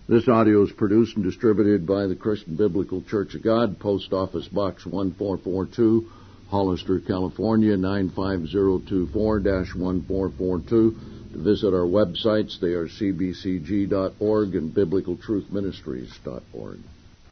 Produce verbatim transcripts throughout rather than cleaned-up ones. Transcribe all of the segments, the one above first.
This audio is produced and distributed by the Christian Biblical Church of God, Post Office Box one four four two, Hollister, California, nine five zero two four dash one four four two. To visit our websites, they are c b c g dot org and biblical truth ministries dot org.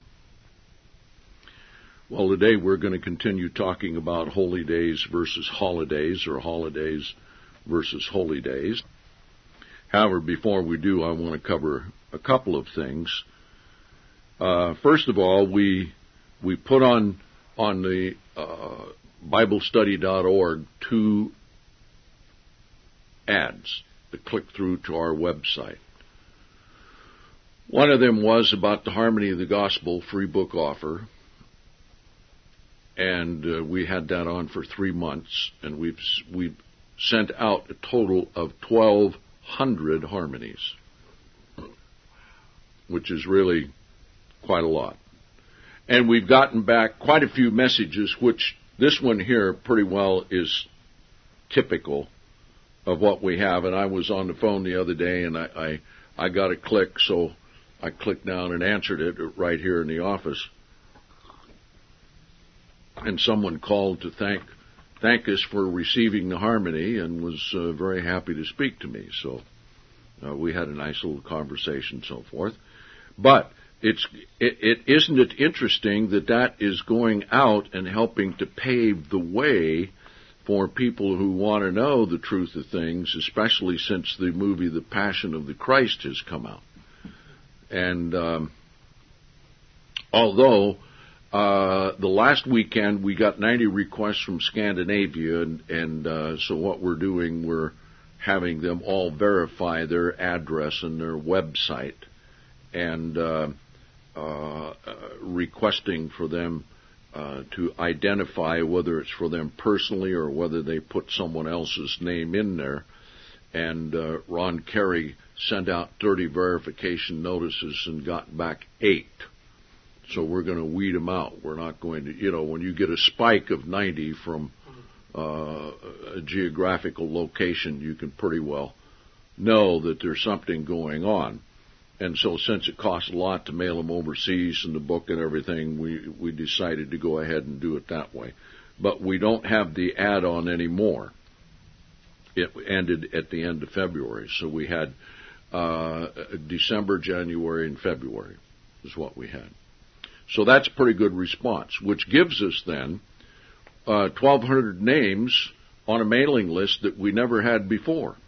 Well, today we're going to continue talking about holy days versus holidays, or holidays versus holy days. However, before we do, I want to cover a couple of things. Uh, first of all, we we put on on the uh, Bible Study dot org two ads that click through to our website. One of them was about the Harmony of the Gospel free book offer, and uh, we had that on for three months, and we've we've sent out a total of twelve hundred harmonies, which is really quite a lot. And we've gotten back quite a few messages, which this one here pretty well is typical of what we have. And I was on the phone the other day, and I, I, I got a click, so I clicked down and answered it right here in the office. And someone called to thank thank us for receiving the harmony and was uh, very happy to speak to me. So uh, we had a nice little conversation and so forth. But it's it, it isn't it interesting that that is going out and helping to pave the way for people who want to know the truth of things, especially since the movie The Passion of the Christ has come out. And um, although uh, the last weekend we got ninety requests from Scandinavia, and, and uh, so what we're doing, we're having them all verify their address and their website, and uh, uh, requesting for them uh, to identify whether it's for them personally or whether they put someone else's name in there. And uh, Ron Carey sent out thirty verification notices and got back eight. So we're going to weed them out. We're not going to, you know, when you get a spike of ninety from uh, a geographical location, you can pretty well know that there's something going on. And so since it costs a lot to mail them overseas and the book and everything, we, we decided to go ahead and do it that way. But we don't have the add-on anymore. It ended at the end of February. So we had uh, December, January, and February is what we had. So that's a pretty good response, which gives us then uh, twelve hundred names on a mailing list that we never had before.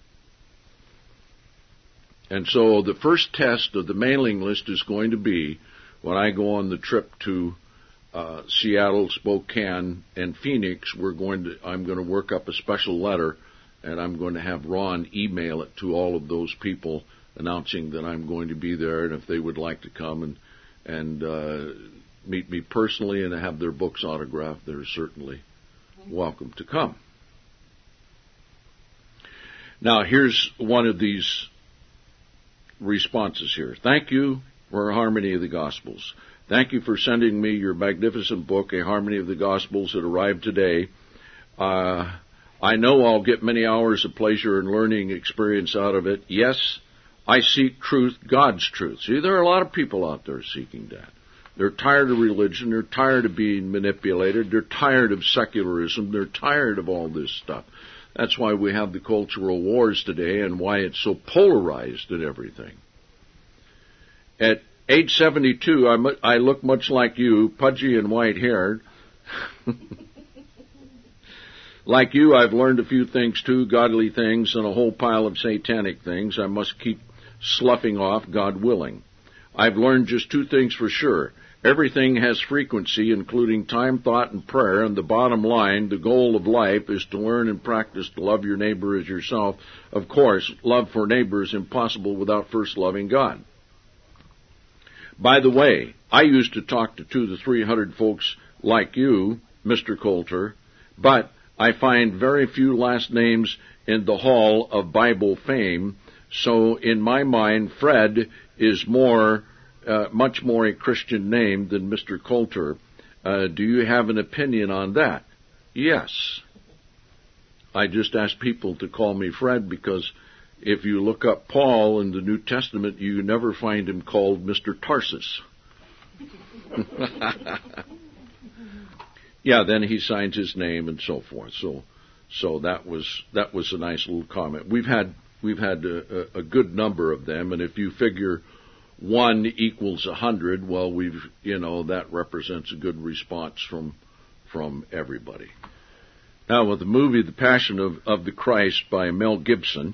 And so the first test of the mailing list is going to be when I go on the trip to uh, Seattle, Spokane, and Phoenix. We're going to I'm going to work up a special letter, and I'm going to have Ron email it to all of those people, announcing that I'm going to be there, and if they would like to come and and uh, meet me personally and have their books autographed, they're certainly welcome to come. Now, here's one of these responses here. Thank you for Harmony of the Gospels. Thank you for sending me your magnificent book, A Harmony of the Gospels. It arrived today. Uh, I know I'll get many hours of pleasure and learning experience out of it. Yes, I seek truth, God's truth. See, there are a lot of people out there seeking that. They're tired of religion. They're tired of being manipulated. They're tired of secularism. They're tired of all this stuff. That's why we have the cultural wars today and why it's so polarized and everything. At age seventy-two, I'm, I look much like you, pudgy and white-haired. Like you, I've learned a few things too, godly things, and a whole pile of satanic things I must keep sloughing off, God willing. I've learned just two things for sure. Everything has frequency, including time, thought, and prayer, and the bottom line, the goal of life, is to learn and practice to love your neighbor as yourself. Of course, love for neighbor is impossible without first loving God. By the way, I used to talk to two to three hundred folks like you, Mister Coulter, but I find very few last names in the Hall of Bible Fame, so in my mind, Fred is more, uh, much more a Christian name than Mister Coulter. Uh, do you have an opinion on that? Yes. I just ask people to call me Fred because if you look up Paul in the New Testament, you never find him called Mister Tarsus. Yeah, then he signs his name and so forth. So, so that was that was a nice little comment. We've had we've had a, a good number of them, and if you figure one equals a hundred, well, we've you know that represents a good response from from everybody. Now, with the movie The Passion of, of the Christ by Mel Gibson,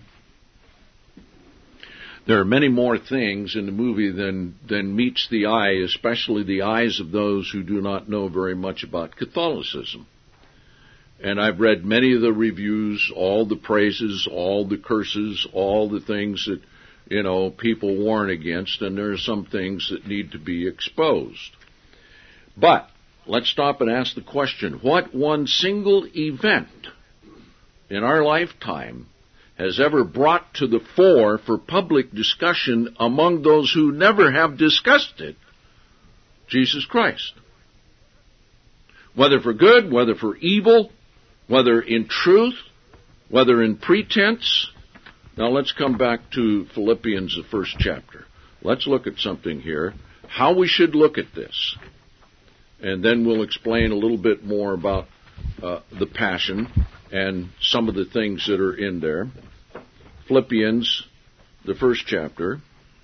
there are many more things in the movie than, than meets the eye, especially the eyes of those who do not know very much about Catholicism. And I've read many of the reviews, all the praises, all the curses, all the things that, you know, people warn against, and there are some things that need to be exposed. But let's stop and ask the question, what one single event in our lifetime has ever brought to the fore for public discussion among those who never have discussed it? Jesus Christ. Whether for good, whether for evil, whether in truth, whether in pretense. Now let's come back to Philippians, the first chapter. Let's look at something here, how we should look at this. And then we'll explain a little bit more about uh, the Passion and some of the things that are in there. Philippians, the first chapter,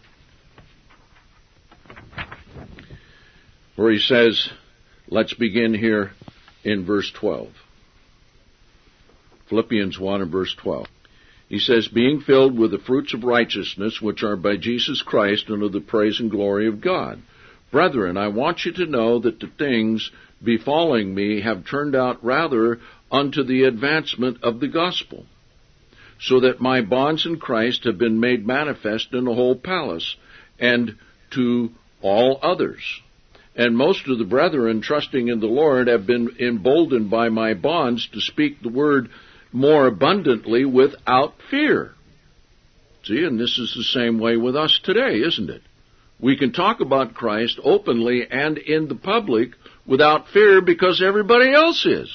where he says, let's begin here in verse twelve. Philippians one and verse twelve. He says, being filled with the fruits of righteousness, which are by Jesus Christ, unto the praise and glory of God. Brethren, I want you to know that the things befalling me have turned out rather unto the advancement of the gospel, so that my bonds in Christ have been made manifest in the whole palace, and to all others. And most of the brethren, trusting in the Lord, have been emboldened by my bonds to speak the word more abundantly without fear. See, and this is the same way with us today, isn't it? We can talk about Christ openly and in the public without fear because everybody else is.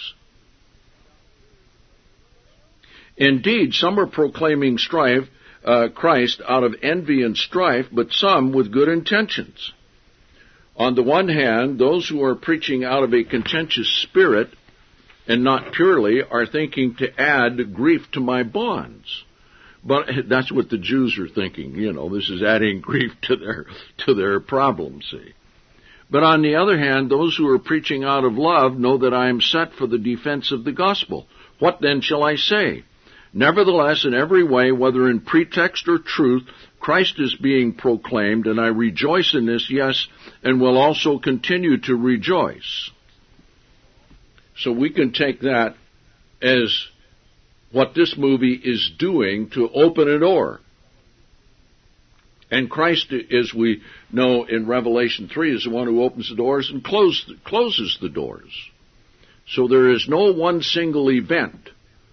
Indeed, some are proclaiming strife, uh, Christ out of envy and strife, but some with good intentions. On the one hand, those who are preaching out of a contentious spirit and not purely are thinking to add grief to my bonds. But that's what the Jews are thinking. You know, this is adding grief to their to their problems, see. But on the other hand, those who are preaching out of love know that I am set for the defense of the gospel. What then shall I say? Nevertheless, in every way, whether in pretext or truth, Christ is being proclaimed, and I rejoice in this, yes, and will also continue to rejoice. So we can take that as what this movie is doing to open a door. And Christ, as we know in Revelation three, is the one who opens the doors and close, closes the doors. So there is no one single event,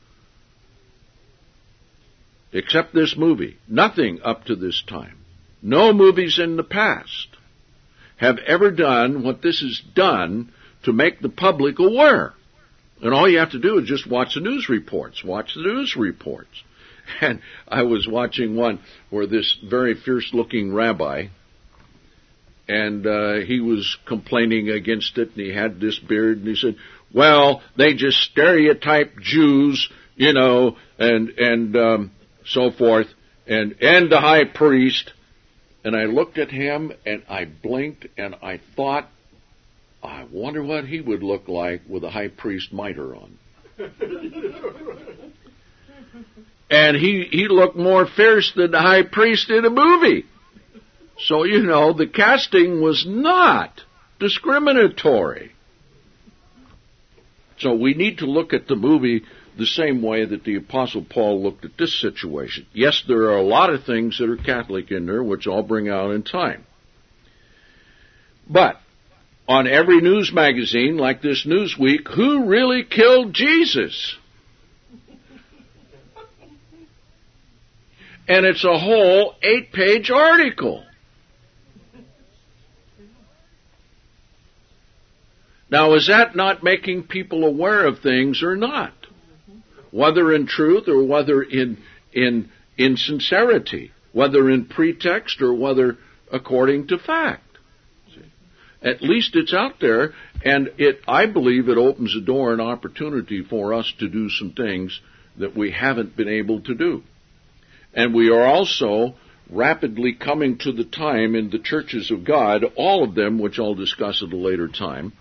except this movie. Nothing up to this time. No movies in the past have ever done what this has done to make the public aware. And all you have to do is just watch the news reports. Watch the news reports. And I was watching one where this very fierce-looking rabbi, and uh, he was complaining against it, and he had this beard, and he said, well, they just stereotype Jews, you know, and and um, so forth, and, and the high priest. And I looked at him, and I blinked, and I thought, I wonder what he would look like with a high priest mitre on. And he, he looked more fierce than the high priest in a movie. So, you know, the casting was not discriminatory. So we need to look at the movie the same way that the Apostle Paul looked at this situation. Yes, there are a lot of things that are Catholic in there, which I'll bring out in time. But on every news magazine, like this Newsweek, who really killed Jesus? And it's a whole eight-page article. Now, is that not making people aware of things or not? Whether in truth or whether in in in sincerity, whether in pretext or whether according to fact. See? At least it's out there, and it, I believe it opens the door and opportunity for us to do some things that we haven't been able to do. And we are also rapidly coming to the time in the churches of God, all of them, which I'll discuss at a later time,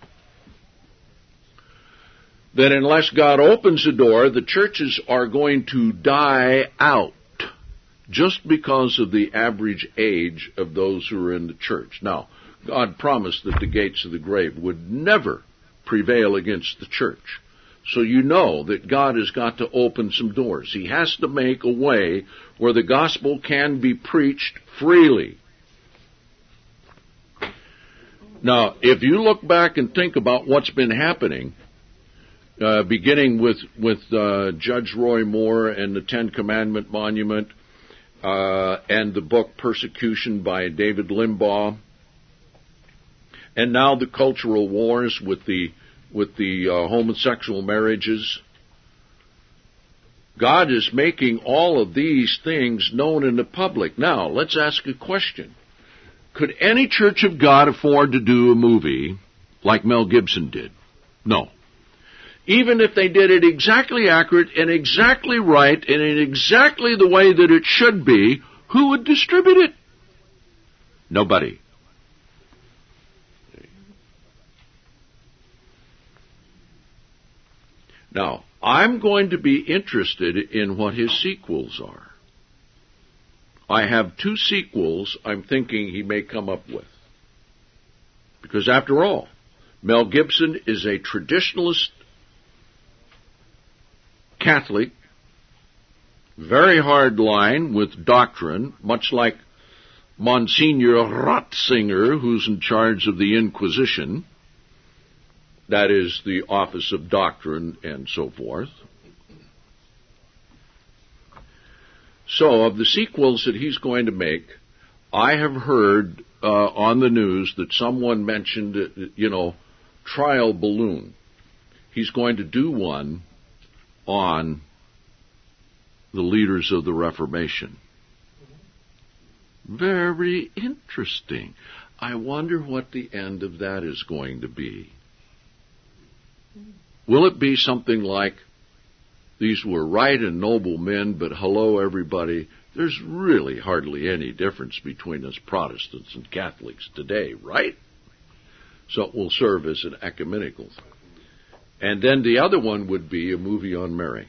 that unless God opens the door, the churches are going to die out just because of the average age of those who are in the church. Now, God promised that the gates of the grave would never prevail against the church. So you know that God has got to open some doors. He has to make a way where the gospel can be preached freely. Now, if you look back and think about what's been happening, uh, beginning with, with uh, Judge Roy Moore and the Ten Commandment Monument, uh, and the book Persecution by David Limbaugh, and now the cultural wars with the with the uh, homosexual marriages. God is making all of these things known in the public. Now, let's ask a question. Could any church of God afford to do a movie like Mel Gibson did? No. Even if they did it exactly accurate and exactly right and in exactly the way that it should be, who would distribute it? Nobody. Now, I'm going to be interested in what his sequels are. I have two sequels I'm thinking he may come up with. Because after all, Mel Gibson is a traditionalist Catholic, very hard line with doctrine, much like Monsignor Ratzinger, who's in charge of the Inquisition. That is the office of doctrine and so forth. So, of the sequels that he's going to make, I have heard uh, on the news that someone mentioned, uh, you know, Trial Balloon. He's going to do one on the leaders of the Reformation. Very interesting. I wonder what the end of that is going to be. Will it be something like, these were right and noble men, but hello everybody, there's really hardly any difference between us Protestants and Catholics today, right? So it will serve as an ecumenical. And then the other one would be a movie on Mary.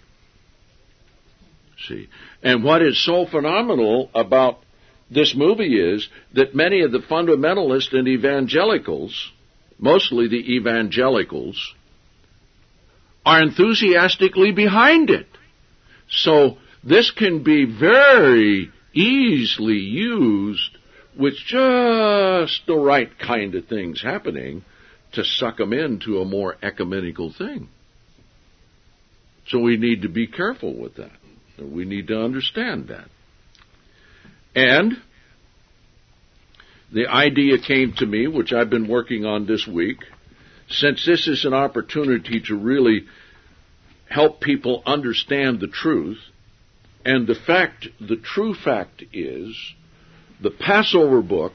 See? And what is so phenomenal about this movie is that many of the fundamentalists and evangelicals, mostly the evangelicals, are enthusiastically behind it. So this can be very easily used with just the right kind of things happening to suck them into a more ecumenical thing. So we need to be careful with that. We need to understand that. And the idea came to me, which I've been working on this week, since this is an opportunity to really help people understand the truth, and the fact, the true fact is, the Passover book,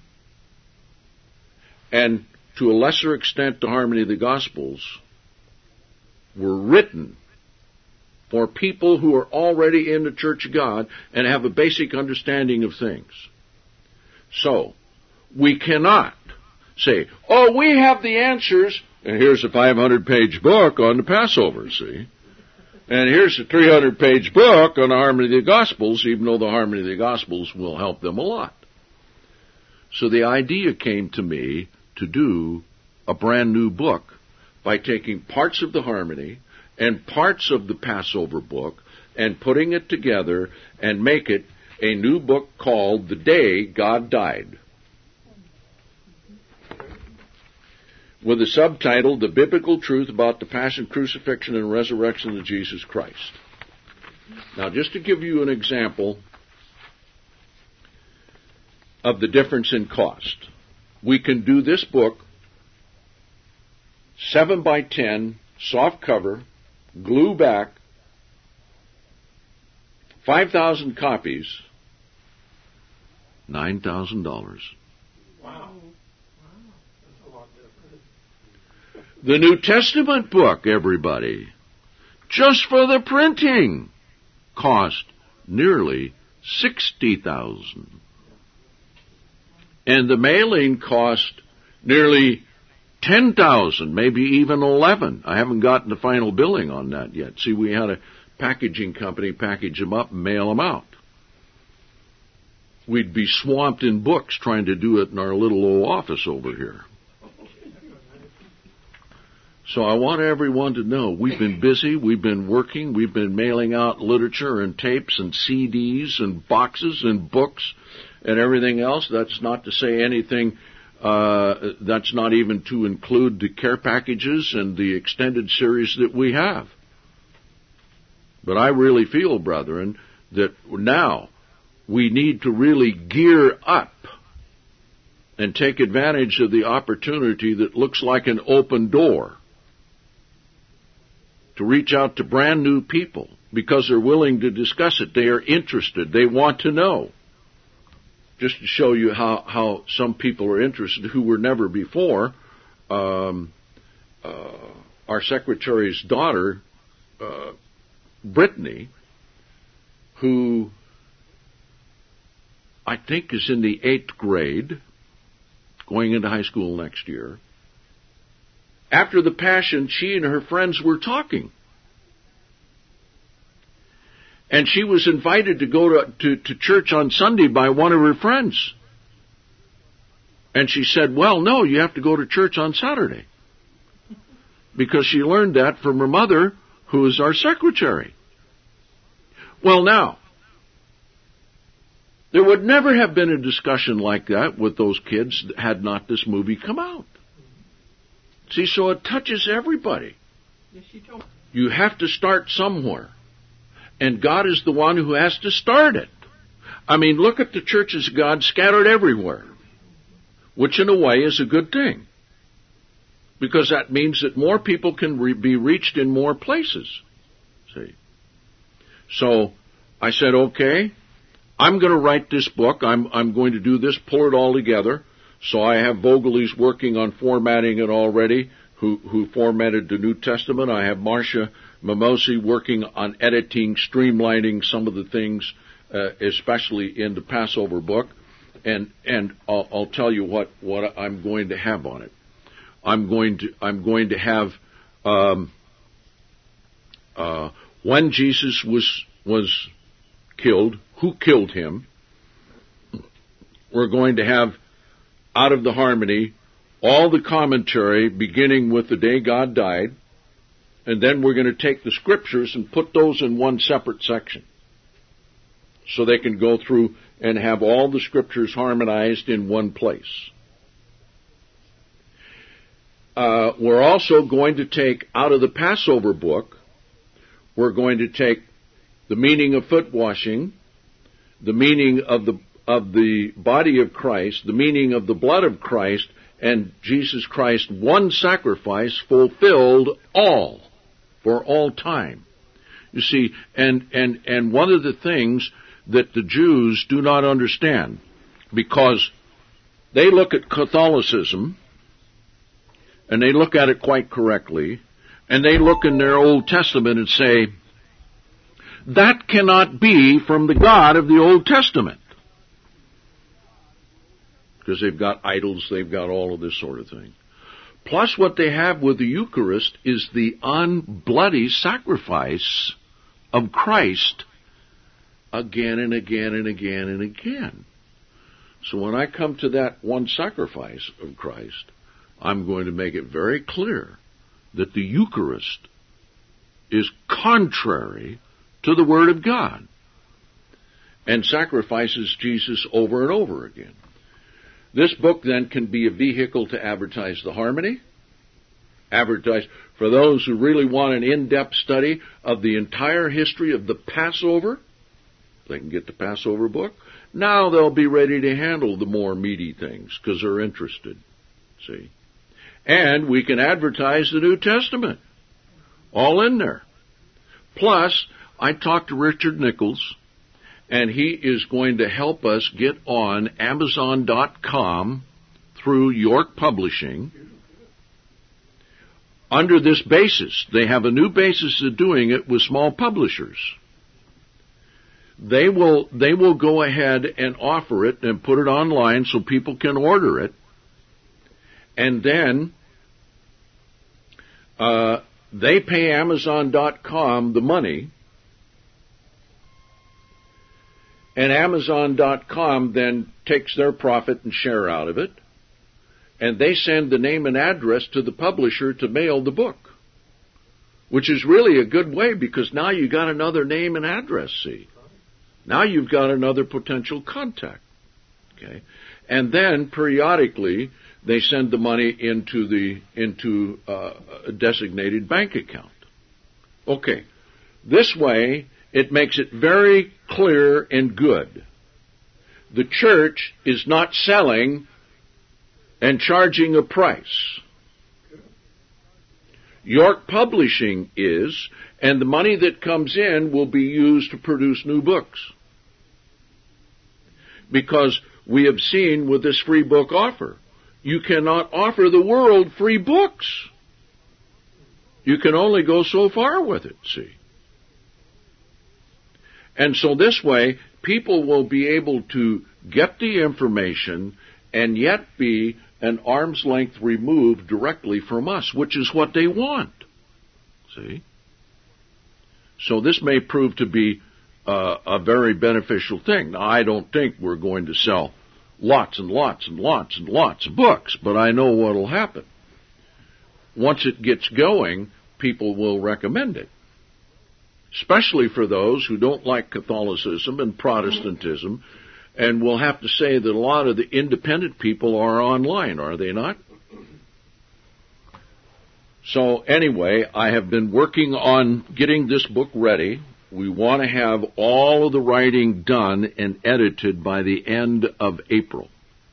and to a lesser extent the Harmony of the Gospels, were written for people who are already in the Church of God and have a basic understanding of things. So, we cannot say, oh, we have the answers, and here's a five hundred page book on the Passover, see? And here's a three hundred page book on the Harmony of the Gospels, even though the Harmony of the Gospels will help them a lot. So the idea came to me to do a brand new book by taking parts of the Harmony and parts of the Passover book and putting it together and make it a new book called The Day God Died, with the subtitle, The Biblical Truth About the Passion, Crucifixion, and Resurrection of Jesus Christ. Now, just to give you an example of the difference in cost, we can do this book, seven by ten, soft cover, glue back, five thousand copies, nine thousand dollars. Wow. That's a lot different. The New Testament book, everybody, just for the printing, cost nearly sixty thousand dollars. And the mailing cost nearly ten thousand dollars, maybe even eleven. I haven't gotten the final billing on that yet. See, we had a packaging company package them up and mail them out. We'd be swamped in books trying to do it in our little old office over here. So I want everyone to know we've been busy, we've been working, we've been mailing out literature and tapes and C Ds and boxes and books and everything else. That's not to say anything, uh, that's not even to include the care packages and the extended series that we have. But I really feel, brethren, that now we need to really gear up and take advantage of the opportunity that looks like an open door to reach out to brand new people because they're willing to discuss it. They are interested. They want to know. Just to show you how, how some people are interested who were never before, um, uh, our secretary's daughter, uh, Brittany, who I think is in the eighth grade, going into high school next year. After the Passion, she and her friends were talking. And she was invited to go to, to, to church on Sunday by one of her friends. And she said, well, no, you have to go to church on Saturday. Because she learned that from her mother, who is our secretary. Well, now, there would never have been a discussion like that with those kids had not this movie come out. See, so it touches everybody. Yes, she told me. You have to start somewhere. And God is the one who has to start it. I mean, look at the churches of God scattered everywhere, which in a way is a good thing. Because that means that more people can re- be reached in more places. See? So I said, okay, I'm going to write this book. I'm, I'm going to do this, pull it all together. So I have Vogel's working on formatting it already, who, who formatted the New Testament. I have Marcia Mimosi working on editing, streamlining some of the things, uh, especially in the Passover book. And, and I'll, I'll tell you what, what I'm going to have on it. I'm going to, I'm going to have, um, uh, when Jesus was, was killed, who killed him. We're going to have out of the harmony all the commentary beginning with the day God died, and then we're going to take the scriptures and put those in one separate section so they can go through and have all the scriptures harmonized in one place. Uh, we're also going to take out of the Passover book, we're going to take the meaning of foot washing, the meaning of the of the body of Christ, the meaning of the blood of Christ, and Jesus Christ, one sacrifice fulfilled all for all time. You see, and, and, and one of the things that the Jews do not understand, because they look at Catholicism, and they look at it quite correctly, and they look in their Old Testament and say, that cannot be from the God of the Old Testament. Because they've got idols, they've got all of this sort of thing. Plus what they have with the Eucharist is the unbloody sacrifice of Christ again and again and again and again. So when I come to that one sacrifice of Christ, I'm going to make it very clear that the Eucharist is contrary to the Word of God and sacrifices Jesus over and over again. This book then can be a vehicle to advertise the harmony, advertise for those who really want an in-depth study of the entire history of the Passover. They can get the Passover book. Now they'll be ready to handle the more meaty things because they're interested. See? And we can advertise the New Testament. All in there. Plus, I talked to Richard Nichols, and he is going to help us get on Amazon dot com through York Publishing under this basis. They have a new basis of doing it with small publishers. They will they will go ahead and offer it and put it online so people can order it, and then uh, they pay Amazon dot com the money, and Amazon dot com then takes their profit and share out of it, and they send the name and address to the publisher to mail the book, which is really a good way because now you got another name and address, see. Now you've got another potential contact, okay? And then periodically they send the money into the into uh, a designated bank account. Okay, this way it makes it very clear and good. The church is not selling and charging a price. York Publishing is, and the money that comes in will be used to produce new books. Because we have seen with this free book offer, you cannot offer the world free books. You can only go so far with it, see. And so this way, people will be able to get the information and yet be an arm's length removed directly from us, which is what they want. See? So this may prove to be uh, a very beneficial thing. Now, I don't think we're going to sell lots and lots and lots and lots of books, but I know what will happen. Once it gets going, people will recommend it, especially for those who don't like Catholicism and Protestantism. And we'll have to say that a lot of the independent people are online, are they not? So anyway, I have been working on getting this book ready. We want to have all of the writing done and edited by the end of April,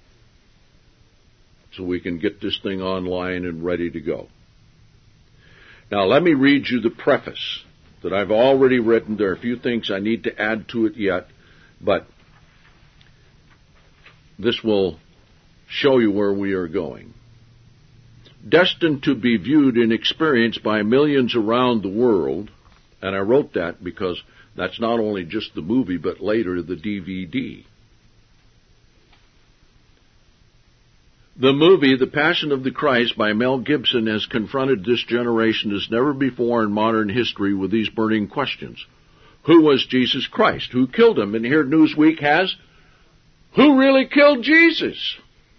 so we can get this thing online and ready to go. Now let me read you the preface that I've already written. There are a few things I need to add to it yet, but this will show you where we are going. Destined to be viewed and experienced by millions around the world, and I wrote that because that's not only just the movie, but later the D V D. The movie, The Passion of the Christ by Mel Gibson, has confronted this generation as never before in modern history with these burning questions. Who was Jesus Christ? Who killed him? And here Newsweek has, who really killed Jesus?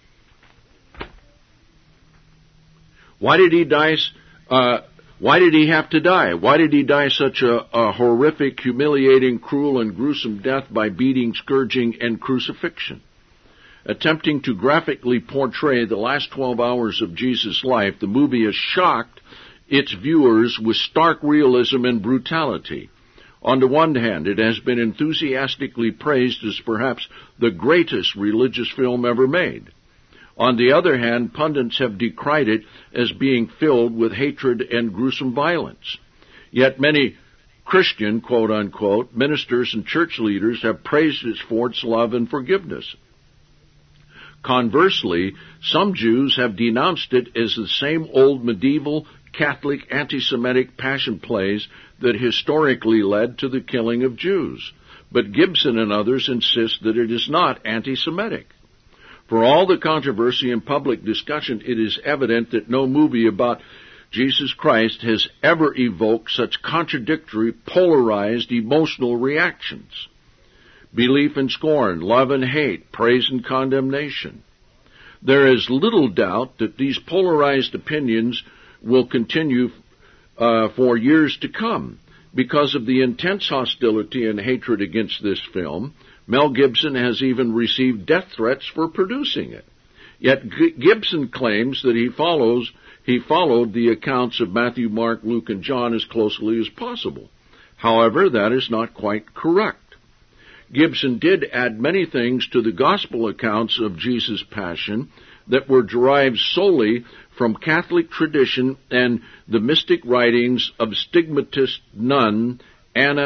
Why did he die? Uh, why did he have to die? Why did he die such a, a horrific, humiliating, cruel, and gruesome death by beating, scourging, and crucifixion? Attempting to graphically portray the last twelve hours of Jesus' life, the movie has shocked its viewers with stark realism and brutality. On the one hand, it has been enthusiastically praised as perhaps the greatest religious film ever made. On the other hand, pundits have decried it as being filled with hatred and gruesome violence. Yet many Christian, quote-unquote, ministers and church leaders have praised it for its love and forgiveness. Conversely, some Jews have denounced it as the same old medieval Catholic anti-Semitic passion plays that historically led to the killing of Jews. But Gibson and others insist that it is not anti-Semitic. For all the controversy and public discussion, it is evident that no movie about Jesus Christ has ever evoked such contradictory, polarized, emotional reactions. Belief and scorn, love and hate, praise and condemnation. There is little doubt that these polarized opinions will continue uh, for years to come. Because of the intense hostility and hatred against this film, Mel Gibson has even received death threats for producing it. Yet G- Gibson claims that he follows he followed the accounts of Matthew, Mark, Luke, and John as closely as possible. However, that is not quite correct. Gibson did add many things to the gospel accounts of Jesus' passion that were derived solely from Catholic tradition and the mystic writings of stigmatist nun Anna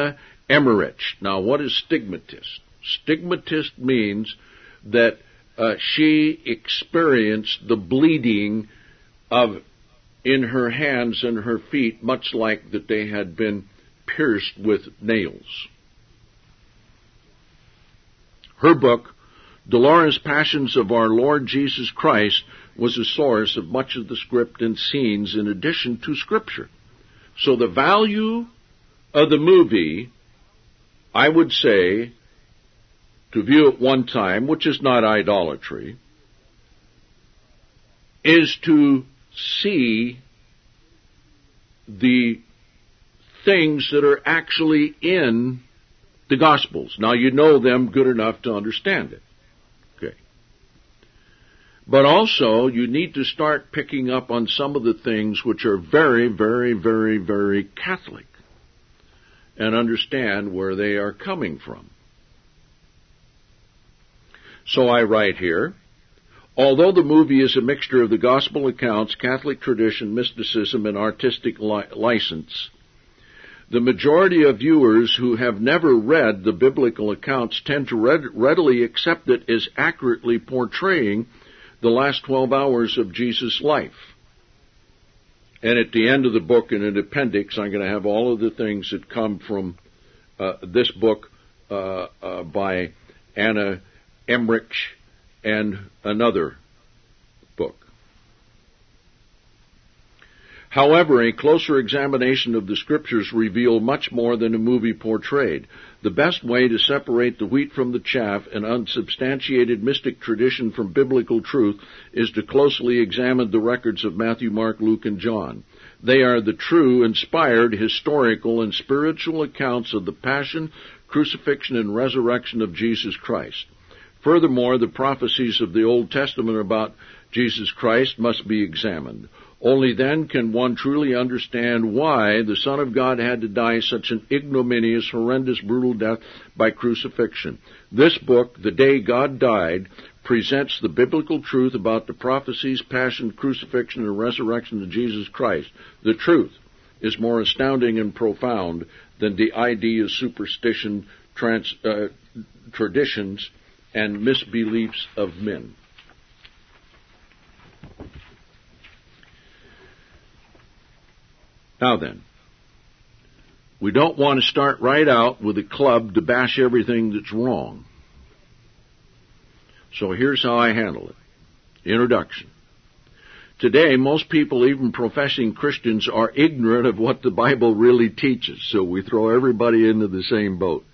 Emmerich. Now, what is stigmatist? Stigmatist means that uh, she experienced the bleeding of in her hands and her feet, much like that they had been pierced with nails. Her book, Dolores Passions of Our Lord Jesus Christ, was a source of much of the script and scenes in addition to Scripture. So the value of the movie, I would say, to view at one time, which is not idolatry, is to see the things that are actually in the Gospels. Now, you know them good enough to understand it. Okay. But also, you need to start picking up on some of the things which are very, very, very, very Catholic and understand where they are coming from. So I write here, although the movie is a mixture of the Gospel accounts, Catholic tradition, mysticism, and artistic li- license, the majority of viewers who have never read the biblical accounts tend to read- readily accept it as accurately portraying the last twelve hours of Jesus' life. And at the end of the book, in an appendix, I'm going to have all of the things that come from uh, this book uh, uh, by Anna Emmerich and another book. However, a closer examination of the Scriptures reveal much more than a movie portrayed. The best way to separate the wheat from the chaff and unsubstantiated mystic tradition from biblical truth is to closely examine the records of Matthew, Mark, Luke, and John. They are the true, inspired, historical, and spiritual accounts of the passion, crucifixion, and resurrection of Jesus Christ. Furthermore, the prophecies of the Old Testament about Jesus Christ must be examined. Only then can one truly understand why the Son of God had to die such an ignominious, horrendous, brutal death by crucifixion. This book, The Day God Died, presents the biblical truth about the prophecies, passion, crucifixion, and resurrection of Jesus Christ. The truth is more astounding and profound than the ideas, superstition, trans, uh, traditions, and misbeliefs of men. Now then, we don't want to start right out with a club to bash everything that's wrong. So here's how I handle it. Introduction. Today, most people, even professing Christians, are ignorant of what the Bible really teaches, so we throw everybody into the same boat.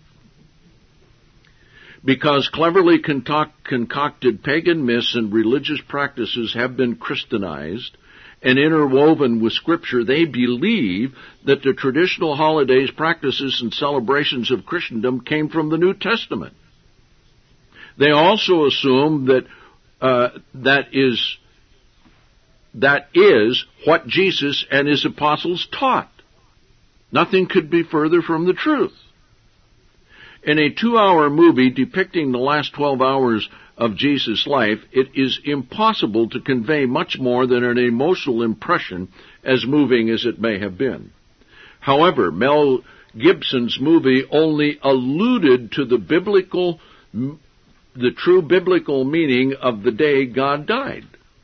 Because cleverly concoct- concocted pagan myths and religious practices have been Christianized and interwoven with Scripture, they believe that the traditional holidays, practices, and celebrations of Christendom came from the New Testament. They also assume that uh, that is that is what Jesus and his apostles taught. Nothing could be further from the truth. In a two-hour movie depicting the last twelve hours of Jesus' life, it is impossible to convey much more than an emotional impression, as moving as it may have been. However, Mel Gibson's movie only alluded to the biblical, the true biblical meaning of the day God died.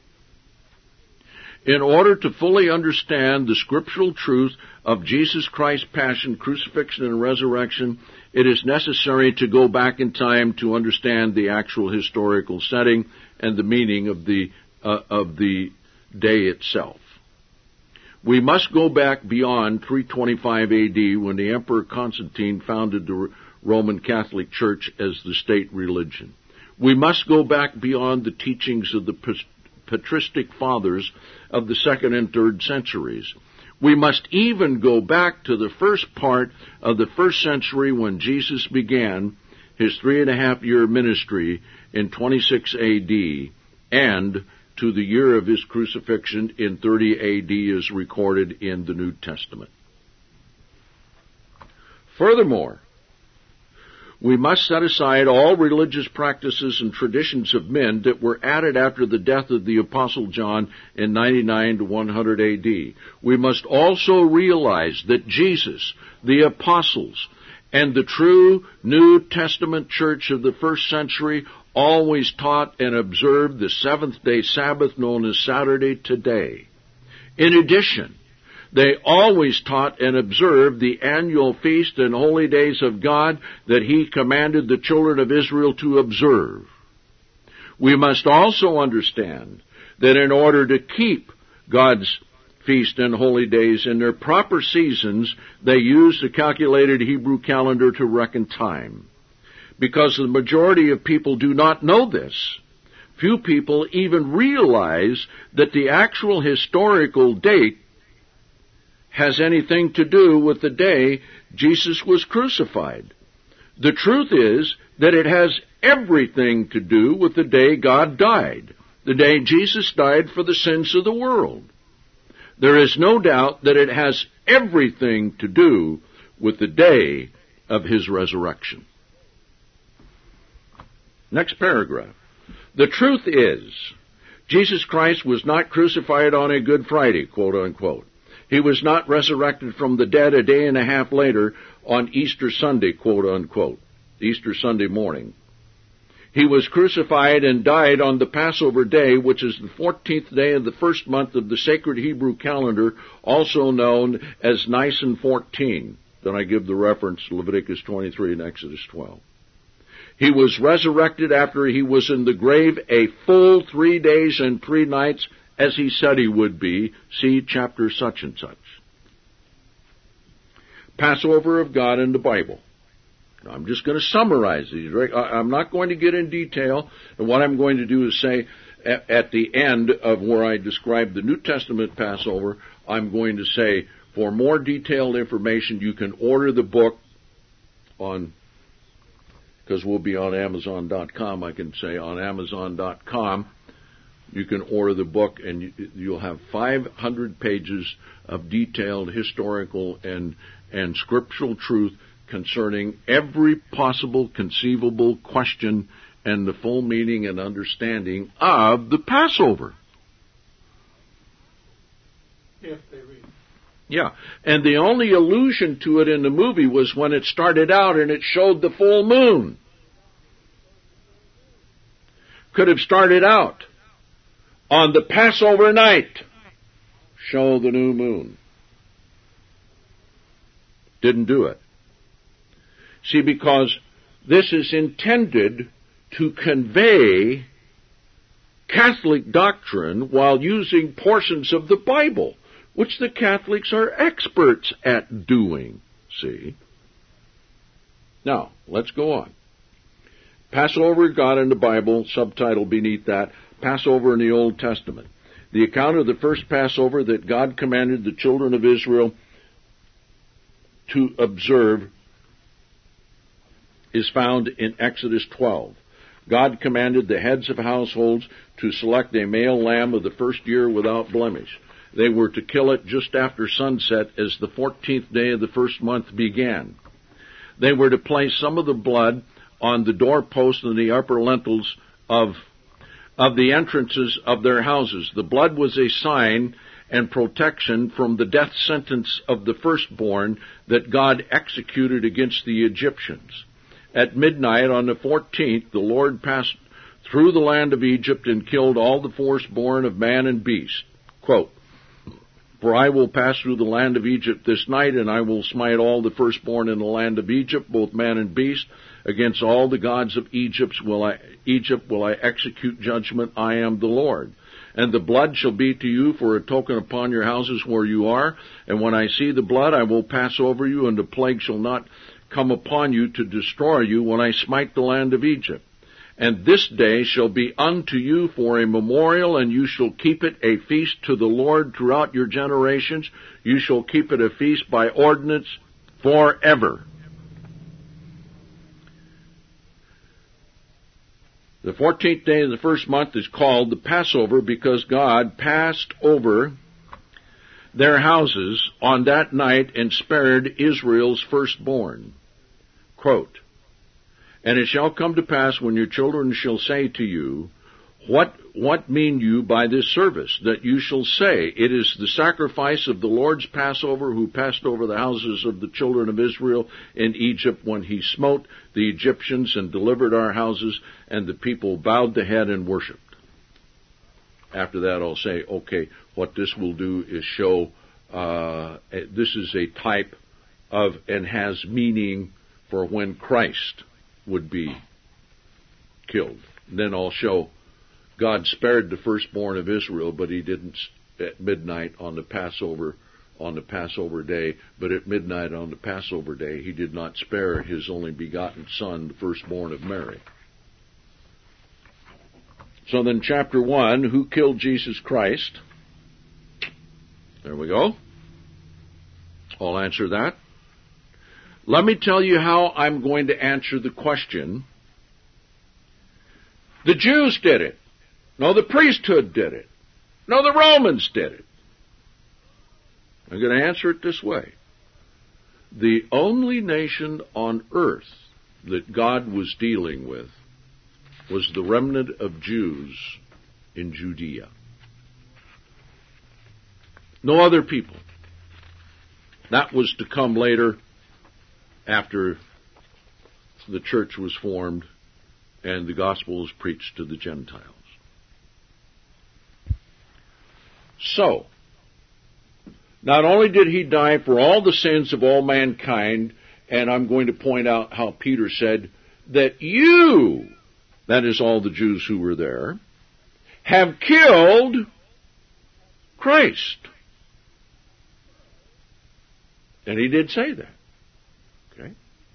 In order to fully understand the scriptural truth of Jesus Christ's passion, crucifixion, and resurrection, it is necessary to go back in time to understand the actual historical setting and the meaning of the uh, of the day itself. We must go back beyond three twenty-five A D when the Emperor Constantine founded the Roman Catholic Church as the state religion. We must go back beyond the teachings of the patristic fathers of the second and third centuries. We must even go back to the first part of the first century when Jesus began his three and a half year ministry in twenty-six A D and to the year of his crucifixion in thirty A D as recorded in the New Testament. Furthermore, we must set aside all religious practices and traditions of men that were added after the death of the Apostle John in ninety-nine to one hundred A D. We must also realize that Jesus, the apostles, And the true New Testament church of the first century always taught and observed the seventh-day Sabbath known as Saturday today. In addition, they always taught and observed the annual feast and holy days of God that He commanded the children of Israel to observe. We must also understand that in order to keep God's feast and holy days in their proper seasons, they used the calculated Hebrew calendar to reckon time. Because the majority of people do not know this, few people even realize that the actual historical date has anything to do with the day Jesus was crucified. The truth is that it has everything to do with the day God died, the day Jesus died for the sins of the world. There is no doubt that it has everything to do with the day of His resurrection. Next paragraph. The truth is, Jesus Christ was not crucified on a Good Friday, quote unquote. He was not resurrected from the dead a day and a half later on Easter Sunday, quote unquote, Easter Sunday morning. He was crucified and died on the Passover day, which is the fourteenth day of the first month of the sacred Hebrew calendar, also known as Nisan fourteen. Then I give the reference to Leviticus twenty-three and Exodus twelve. He was resurrected after he was in the grave a full three days and three nights, as he said he would be. See chapter such and such. Passover of God in the Bible. I'm just going to summarize these. I'm not going to get in detail. And what I'm going to do is say, at the end of where I describe the New Testament Passover, I'm going to say, for more detailed information, you can order the book on, because we'll be on Amazon dot com, I can say on Amazon dot com, you can order the book, and you'll have five hundred pages of detailed historical and, and scriptural truth concerning every possible conceivable question and the full meaning and understanding of the Passover. If they read. Yeah, and the only allusion to it in the movie was when it started out and it showed the full moon. Could have started out on the Passover night, show the new moon. Didn't do it. See, because this is intended to convey Catholic doctrine while using portions of the Bible, which the Catholics are experts at doing. See? Now, let's go on. Passover God in the Bible, subtitle beneath that, Passover in the Old Testament. The account of the first Passover that God commanded the children of Israel to observe is found in Exodus twelve. God commanded the heads of households to select a male lamb of the first year without blemish. They were to kill it just after sunset as the fourteenth day of the first month began. They were to place some of the blood on the doorposts and the upper lintels of, of the entrances of their houses. The blood was a sign and protection from the death sentence of the firstborn that God executed against the Egyptians. At midnight on the fourteenth, the Lord passed through the land of Egypt and killed all the firstborn of man and beast. Quote, For I will pass through the land of Egypt this night, and I will smite all the firstborn in the land of Egypt, both man and beast. Against all the gods of Egypt will I, Egypt will I execute judgment. I am the Lord. And the blood shall be to you for a token upon your houses where you are. And when I see the blood, I will pass over you, and the plague shall not come upon you to destroy you when I smite the land of Egypt. And this day shall be unto you for a memorial, and you shall keep it a feast to the Lord throughout your generations. You shall keep it a feast by ordinance forever. The fourteenth day of the first month is called the Passover because God passed over their houses on that night and spared Israel's firstborn. Quote, And it shall come to pass when your children shall say to you, What what mean you by this service? That you shall say, it is the sacrifice of the Lord's Passover, who passed over the houses of the children of Israel in Egypt when he smote the Egyptians and delivered our houses, and the people bowed the head and worshipped. After that I'll say, okay, what this will do is show uh, this is a type of, and has meaning for when Christ would be killed. And then I'll show God spared the firstborn of Israel, but he didn't at midnight on the Passover, on the Passover day, but at midnight on the Passover day, he did not spare his only begotten son, the firstborn of Mary. So then chapter one, who killed Jesus Christ? There we go. I'll answer that. Let me tell you how I'm going to answer the question. The Jews did it. No, the priesthood did it. No, the Romans did it. I'm going to answer it this way. The only nation on earth that God was dealing with was the remnant of Jews in Judea. No other people. That was to come later, after the church was formed and the gospel was preached to the Gentiles. So, not only did he die for all the sins of all mankind, and I'm going to point out how Peter said that you, that is all the Jews who were there, have killed Christ. And he did say that. Okay.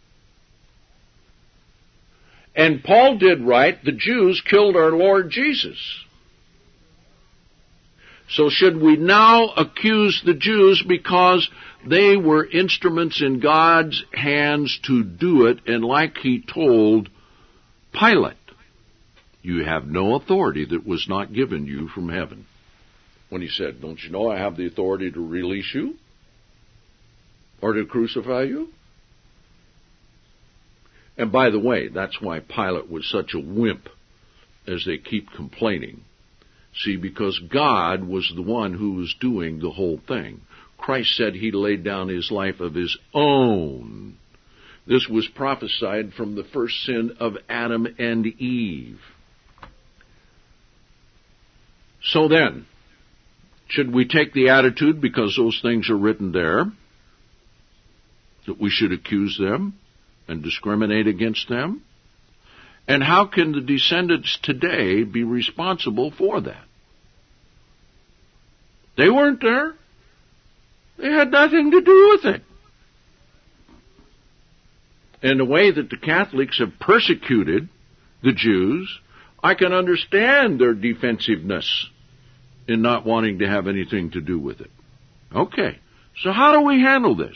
And Paul did write, the Jews killed our Lord Jesus. So should we now accuse the Jews because they were instruments in God's hands to do it, and like he told Pilate, you have no authority that was not given you from heaven. When he said, don't you know I have the authority to release you? Or to crucify you? And by the way, that's why Pilate was such a wimp, as they keep complaining. See, because God was the one who was doing the whole thing. Christ said he laid down his life of his own. This was prophesied from the first sin of Adam and Eve. So then, should we take the attitude, because those things are written there, that we should accuse them and discriminate against them? And how can the descendants today be responsible for that? They weren't there. They had nothing to do with it. And the way that the Catholics have persecuted the Jews, I can understand their defensiveness in not wanting to have anything to do with it. Okay, so how do we handle this?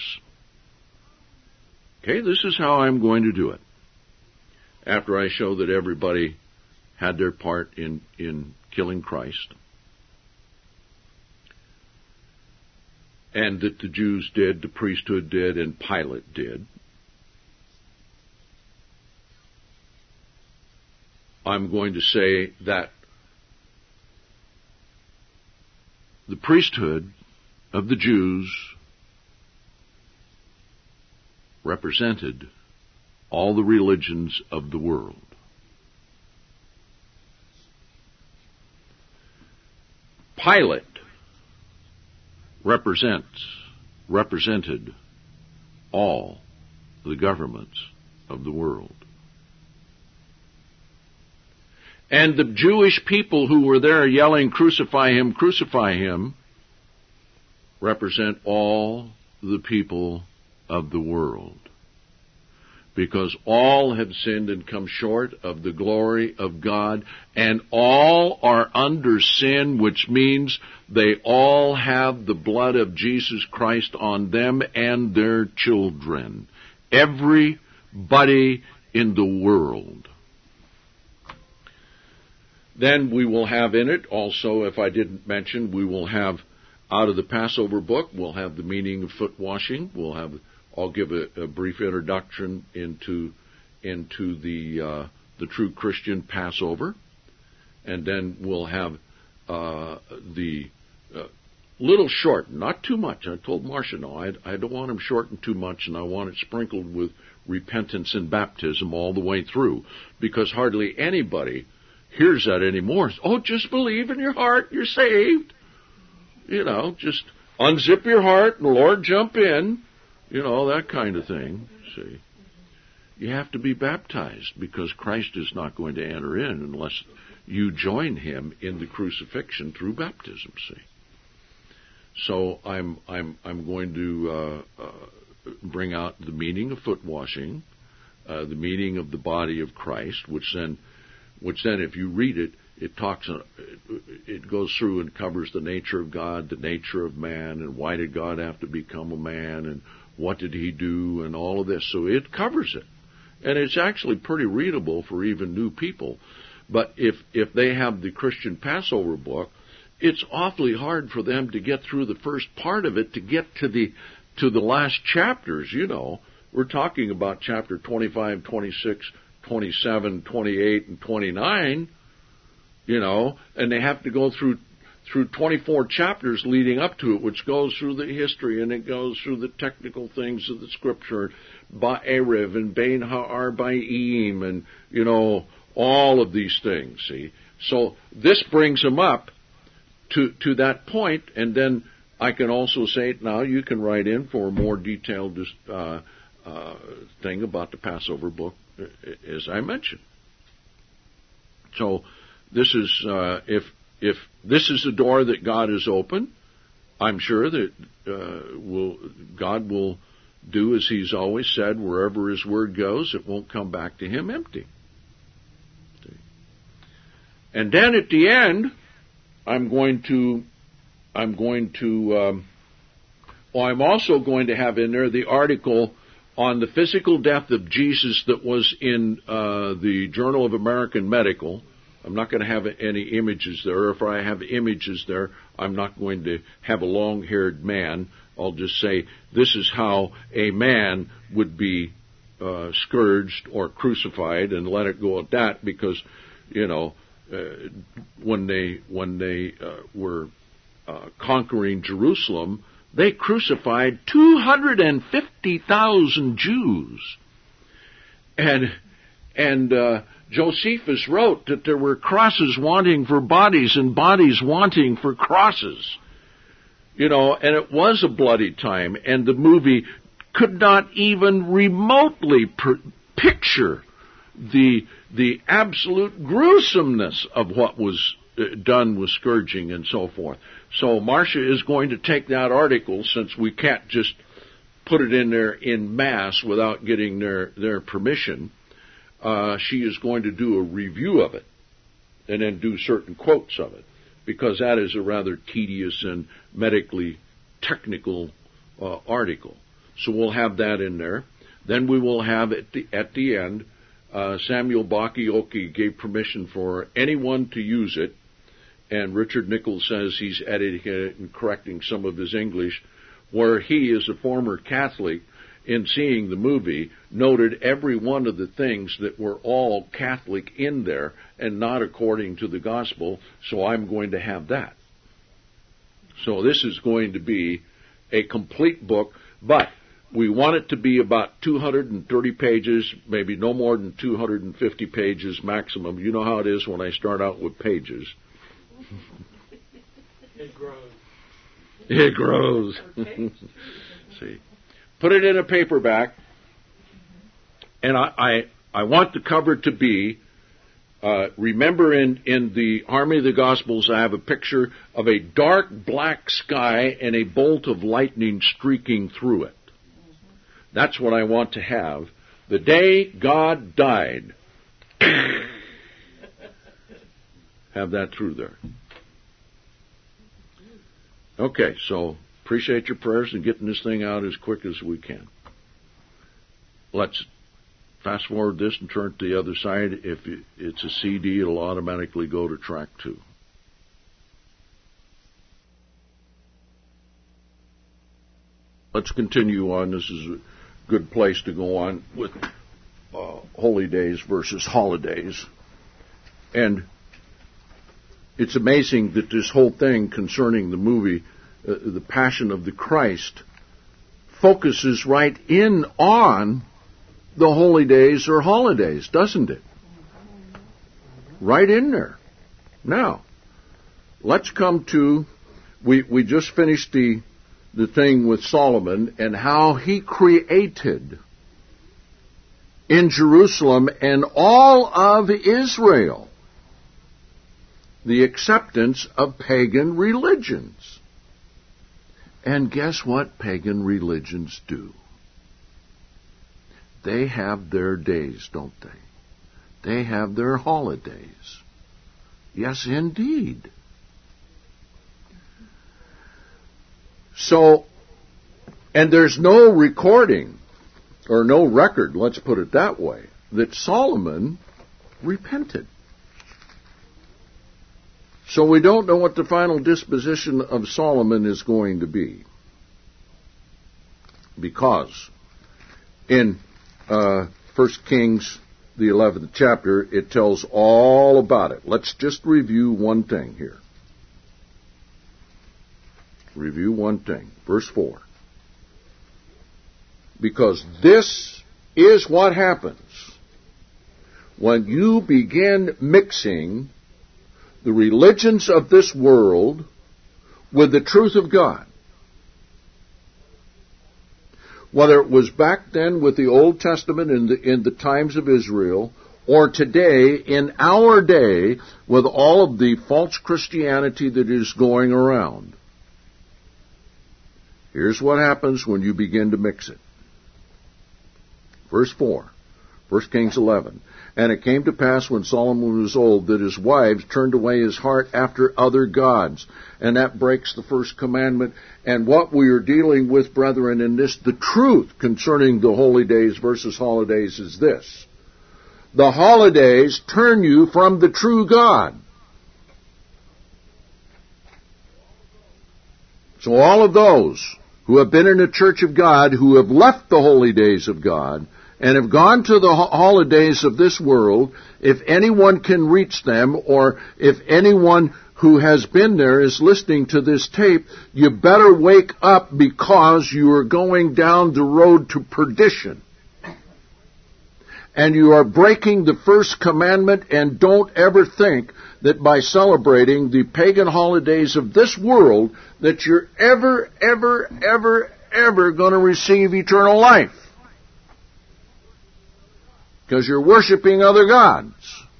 Okay, this is how I'm going to do it. After I show that everybody had their part in, in killing Christ, and that the Jews did, the priesthood did, and Pilate did, I'm going to say that the priesthood of the Jews represented all the religions of the world. Pilate represents, represented all the governments of the world. And the Jewish people who were there yelling, crucify him, crucify him, represent all the people of the world. Because all have sinned and come short of the glory of God, and all are under sin, which means they all have the blood of Jesus Christ on them and their children. Everybody in the world. Then we will have in it also, if I didn't mention, we will have out of the Passover book, we'll have the meaning of foot washing. We'll have, I'll give a, a brief introduction into into the uh, the true Christian Passover, and then we'll have uh, the uh, little short, not too much. I told Marcia, no, I, I don't want them shortened too much, and I want it sprinkled with repentance and baptism all the way through, because hardly anybody hears that anymore. Oh, just believe in your heart, you're saved. You know, just unzip your heart and the Lord jump in. You know, that kind of thing. See, you have to be baptized, because Christ is not going to enter in unless you join him in the crucifixion through baptism. See, so I'm I'm I'm going to uh, uh, bring out the meaning of foot washing, uh, the meaning of the body of Christ, which then, which then, if you read it, it talks, uh, it goes through and covers the nature of God, the nature of man, and why did God have to become a man, and what did he do, and all of this. So it covers it. And it's actually pretty readable for even new people. But if if they have the Christian Passover book, it's awfully hard for them to get through the first part of it to get to the to the last chapters, you know. We're talking about chapter twenty-five, twenty-six, twenty-seven, twenty-eight, and twenty-nine, you know, and they have to go through through twenty-four chapters leading up to it, which goes through the history, and it goes through the technical things of the Scripture, Ba'erev and Bein Ha'arbaim, and, you know, all of these things, see. So this brings them up to to that point, and then I can also say, now you can write in for a more detailed uh, uh, thing about the Passover book, as I mentioned. So this is, uh, if if this is the door that God has opened, I'm sure that uh, will God will do as he's always said. Wherever his word goes, it won't come back to him empty. See? And then at the end, I'm going to, I'm going to, um, well, I'm also going to have in there the article on the physical death of Jesus that was in uh, the Journal of American Medical. I'm not going to have any images there. If I have images there, I'm not going to have a long-haired man. I'll just say this is how a man would be uh, scourged or crucified, and let it go at that, because, you know, uh, when they when they uh, were uh, conquering Jerusalem, they crucified two hundred fifty thousand Jews, and and. Uh, Josephus wrote that there were crosses wanting for bodies and bodies wanting for crosses. You know, and it was a bloody time, and the movie could not even remotely per- picture the the absolute gruesomeness of what was uh, done with scourging and so forth. So Marcia is going to take that article, since we can't just put it in there in mass without getting their, their permission. Uh, she is going to do a review of it and then do certain quotes of it, because that is a rather tedious and medically technical uh, article. So we'll have that in there. Then we will have at the, at the end, uh, Samuel Bakioki gave permission for anyone to use it, and Richard Nichols says he's editing it and correcting some of his English, where he, as a former Catholic, in seeing the movie, noted every one of the things that were all Catholic in there and not according to the gospel, so I'm going to have that. So this is going to be a complete book, but we want it to be about two hundred thirty pages, maybe no more than two hundred fifty pages maximum. You know how it is when I start out with pages. It grows. It grows. See. Put it in a paperback, and I, I, I want the cover to be, uh, remember in, in the Army of the Gospels, I have a picture of a dark black sky and a bolt of lightning streaking through it. That's what I want to have. The day God died. Have that through there. Okay, so appreciate your prayers and getting this thing out as quick as we can. Let's fast forward this and turn to the other side. If it's a C D, it'll automatically go to track two. Let's continue on. This is a good place to go on with uh, holy days versus holidays. And it's amazing that this whole thing concerning the movie, uh, The Passion of the Christ, focuses right in on the holy days or holidays, doesn't it? Right in there. Now, let's come to, we, we just finished the, the thing with Solomon and how he created in Jerusalem and all of Israel the acceptance of pagan religions. And guess what pagan religions do? They have their days, don't they? They have their holidays. Yes, indeed. So, and there's no recording, or no record, let's put it that way, that Solomon repented. So we don't know what the final disposition of Solomon is going to be. Because in uh, First Kings, the eleventh chapter, it tells all about it. Let's just review one thing here. Review one thing. Verse four. Because this is what happens when you begin mixing the religions of this world with the truth of God. Whether it was back then with the Old Testament in the, in the times of Israel, or today, in our day, with all of the false Christianity that is going around. Here's what happens when you begin to mix it. Verse four, First Kings eleven. And it came to pass when Solomon was old that his wives turned away his heart after other gods. And that breaks the first commandment. And what we are dealing with, brethren, in this, the truth concerning the holy days versus holidays is this. The holidays turn you from the true God. So all of those who have been in the church of God, who have left the holy days of God, and have gone to the holidays of this world, if anyone can reach them, or if anyone who has been there is listening to this tape, you better wake up because you are going down the road to perdition. And you are breaking the first commandment, and don't ever think that by celebrating the pagan holidays of this world that you're ever, ever, ever, ever going to receive eternal life. Because you're worshiping other gods.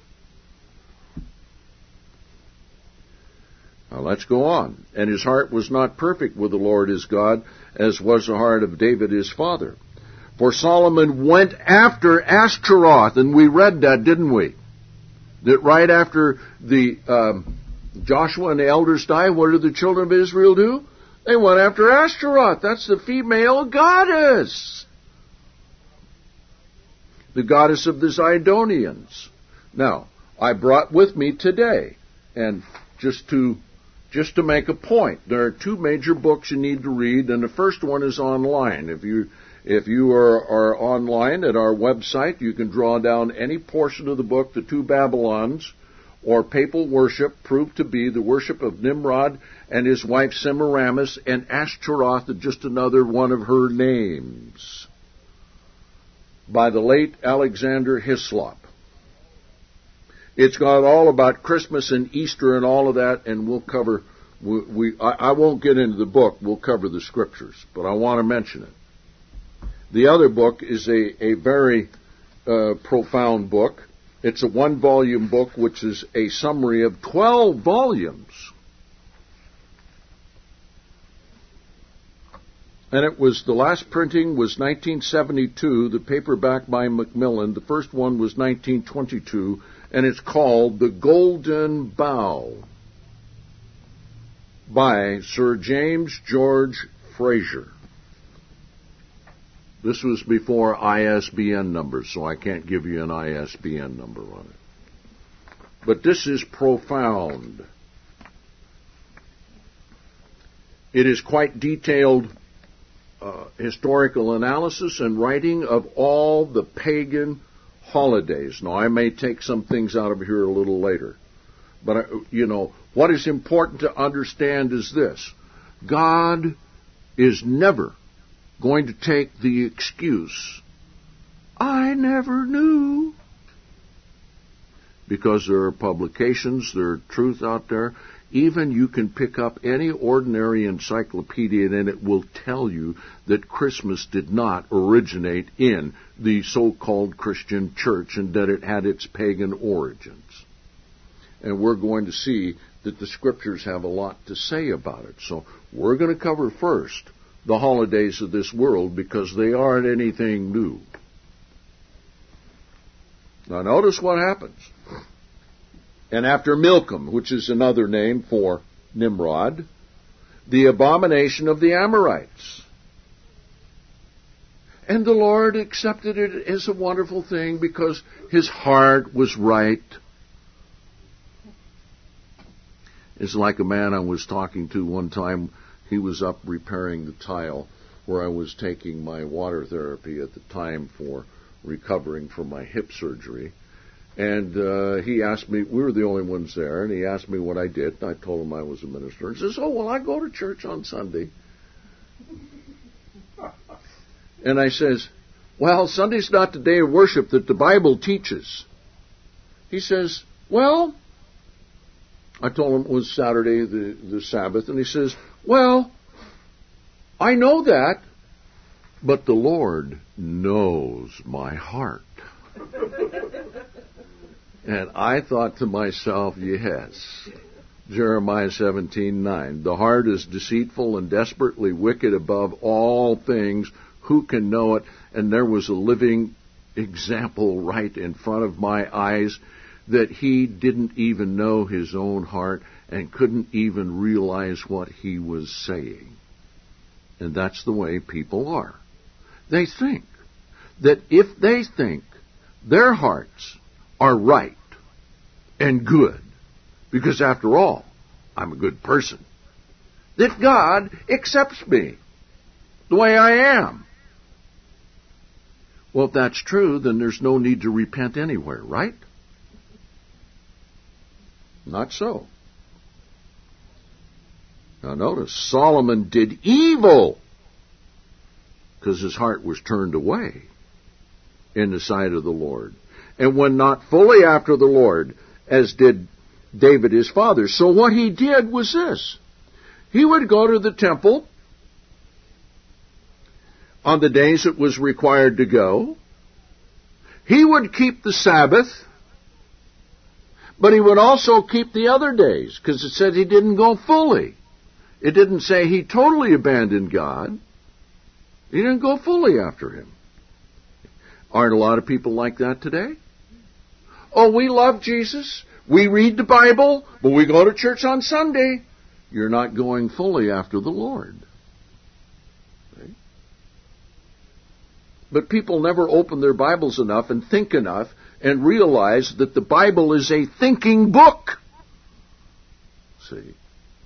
Now let's go on. And his heart was not perfect with the Lord his God, as was the heart of David his father. For Solomon went after Ashtaroth, and we read that, didn't we? That right after the um, Joshua and the elders died, what did the children of Israel do? They went after Ashtaroth. That's the female goddess. The goddess of the Zidonians. Now, I brought with me today, and just to just to make a point, there are two major books you need to read, and the first one is online. If you if you are, are online at our website, you can draw down any portion of the book, The Two Babylons, or Papal Worship, proved to be the worship of Nimrod and his wife Semiramis, and Ashtaroth, just another one of her names, by the late Alexander Hislop. It's got all about Christmas and Easter and all of that, and we'll cover, we, we I, I won't get into the book, we'll cover the scriptures, but I want to mention it. The other book is a, a very uh, profound book. It's a one-volume book, which is a summary of twelve volumes. And it was, the last printing was nineteen seventy-two, the paperback by Macmillan. The first one was nineteen twenty-two, and it's called The Golden Bough by Sir James George Fraser. This was before I S B N numbers, so I can't give you an I S B N number on it. But this is profound. It is quite detailed uh, historical analysis and writing of all the pagan holidays. Now, I may take some things out of here a little later. But, you know, what is important to understand is this. God is never going to take the excuse, I never knew. Because there are publications, there are truth out there. Even you can pick up any ordinary encyclopedia and it will tell you that Christmas did not originate in the so-called Christian church and that it had its pagan origins. And we're going to see that the Scriptures have a lot to say about it. So we're going to cover first the holidays of this world because they aren't anything new. Now notice what happens. And after Milcom, which is another name for Nimrod, the abomination of the Amorites. And the Lord accepted it as a wonderful thing because his heart was right. It's like a man I was talking to one time. He was up repairing the tile where I was taking my water therapy at the time for recovering from my hip surgery. And uh, he asked me, we were the only ones there, and he asked me what I did. And I told him I was a minister. And he says, oh, well, I go to church on Sunday. And I says, well, Sunday's not the day of worship that the Bible teaches. He says, well, I told him it was Saturday, the, the Sabbath, and he says, well, I know that, but the Lord knows my heart. And I thought to myself, yes, Jeremiah seventeen nine, the heart is deceitful and desperately wicked above all things. Who can know it? And there was a living example right in front of my eyes that he didn't even know his own heart and couldn't even realize what he was saying. And that's the way people are. They think that if they think their hearts are right and good, because after all, I'm a good person, that God accepts me the way I am. Well, if that's true, then there's no need to repent anywhere, right? Not so. Now notice, Solomon did evil because his heart was turned away in the sight of the Lord, and went not fully after the Lord, as did David his father. So what he did was this. He would go to the temple on the days it was required to go. He would keep the Sabbath, but he would also keep the other days, because it said he didn't go fully. It didn't say he totally abandoned God. He didn't go fully after him. Aren't a lot of people like that today? Oh, we love Jesus. We read the Bible, but we go to church on Sunday. You're not going fully after the Lord. Okay? But people never open their Bibles enough and think enough and realize that the Bible is a thinking book. See?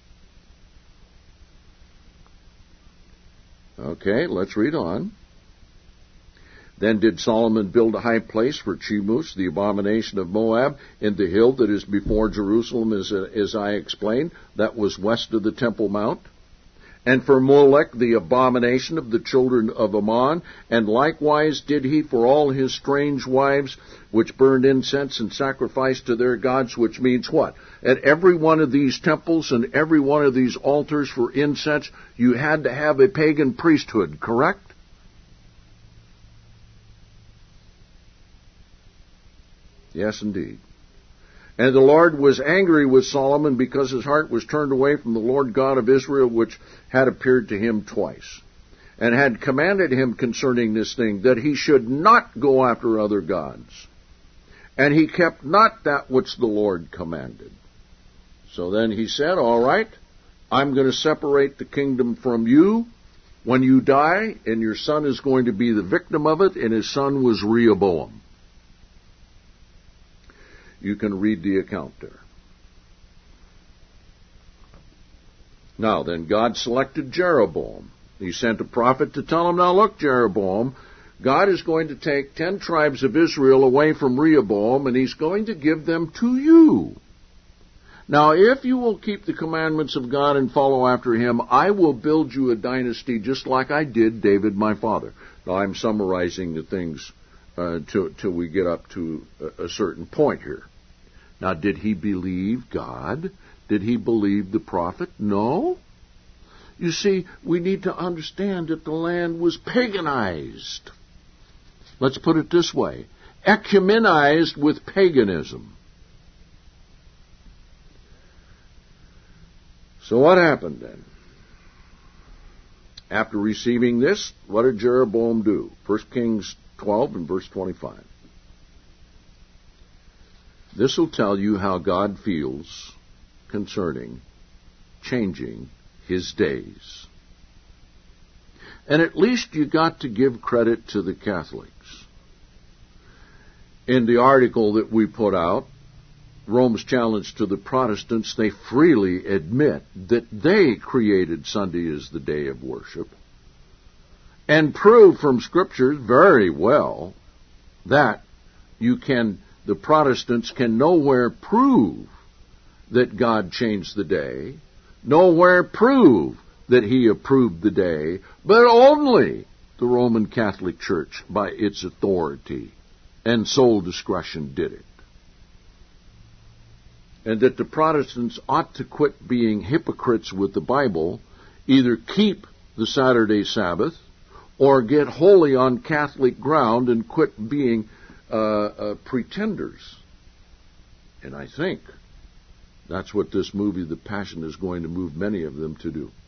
Okay, let's read on. Then did Solomon build a high place for Chemosh, the abomination of Moab, in the hill that is before Jerusalem, as, as I explained, that was west of the Temple Mount. And for Molech, the abomination of the children of Ammon, and likewise did he for all his strange wives, which burned incense and sacrificed to their gods, which means what? At every one of these temples and every one of these altars for incense, you had to have a pagan priesthood, correct? Yes, indeed. And the Lord was angry with Solomon because his heart was turned away from the Lord God of Israel, which had appeared to him twice, and had commanded him concerning this thing, that he should not go after other gods. And he kept not that which the Lord commanded. So then he said, all right, I'm going to separate the kingdom from you when you die, and your son is going to be the victim of it, and his son was Rehoboam. You can read the account there. Now then, God selected Jeroboam. He sent a prophet to tell him, now look, Jeroboam, God is going to take ten tribes of Israel away from Rehoboam, and he's going to give them to you. Now, if you will keep the commandments of God and follow after him, I will build you a dynasty just like I did David my father. Now, I'm summarizing the things uh, till, till we get up to a, a certain point here. Now, did he believe God? Did he believe the prophet? No. You see, we need to understand that the land was paganized. Let's put it this way. Ecumenized with paganism. So what happened then? After receiving this, what did Jeroboam do? First Kings twelve and verse twenty-five. This will tell you how God feels concerning changing his days. And at least you got to give credit to the Catholics. In the article that we put out, Rome's Challenge to the Protestants, they freely admit that they created Sunday as the day of worship and prove from Scriptures very well that you can, the Protestants can nowhere prove that God changed the day, nowhere prove that he approved the day, but only the Roman Catholic Church by its authority and sole discretion did it. And that the Protestants ought to quit being hypocrites with the Bible, either keep the Saturday Sabbath or get wholly on Catholic ground and quit being uh, uh, pretenders. And I think that's what this movie, The Passion, is going to move many of them to do.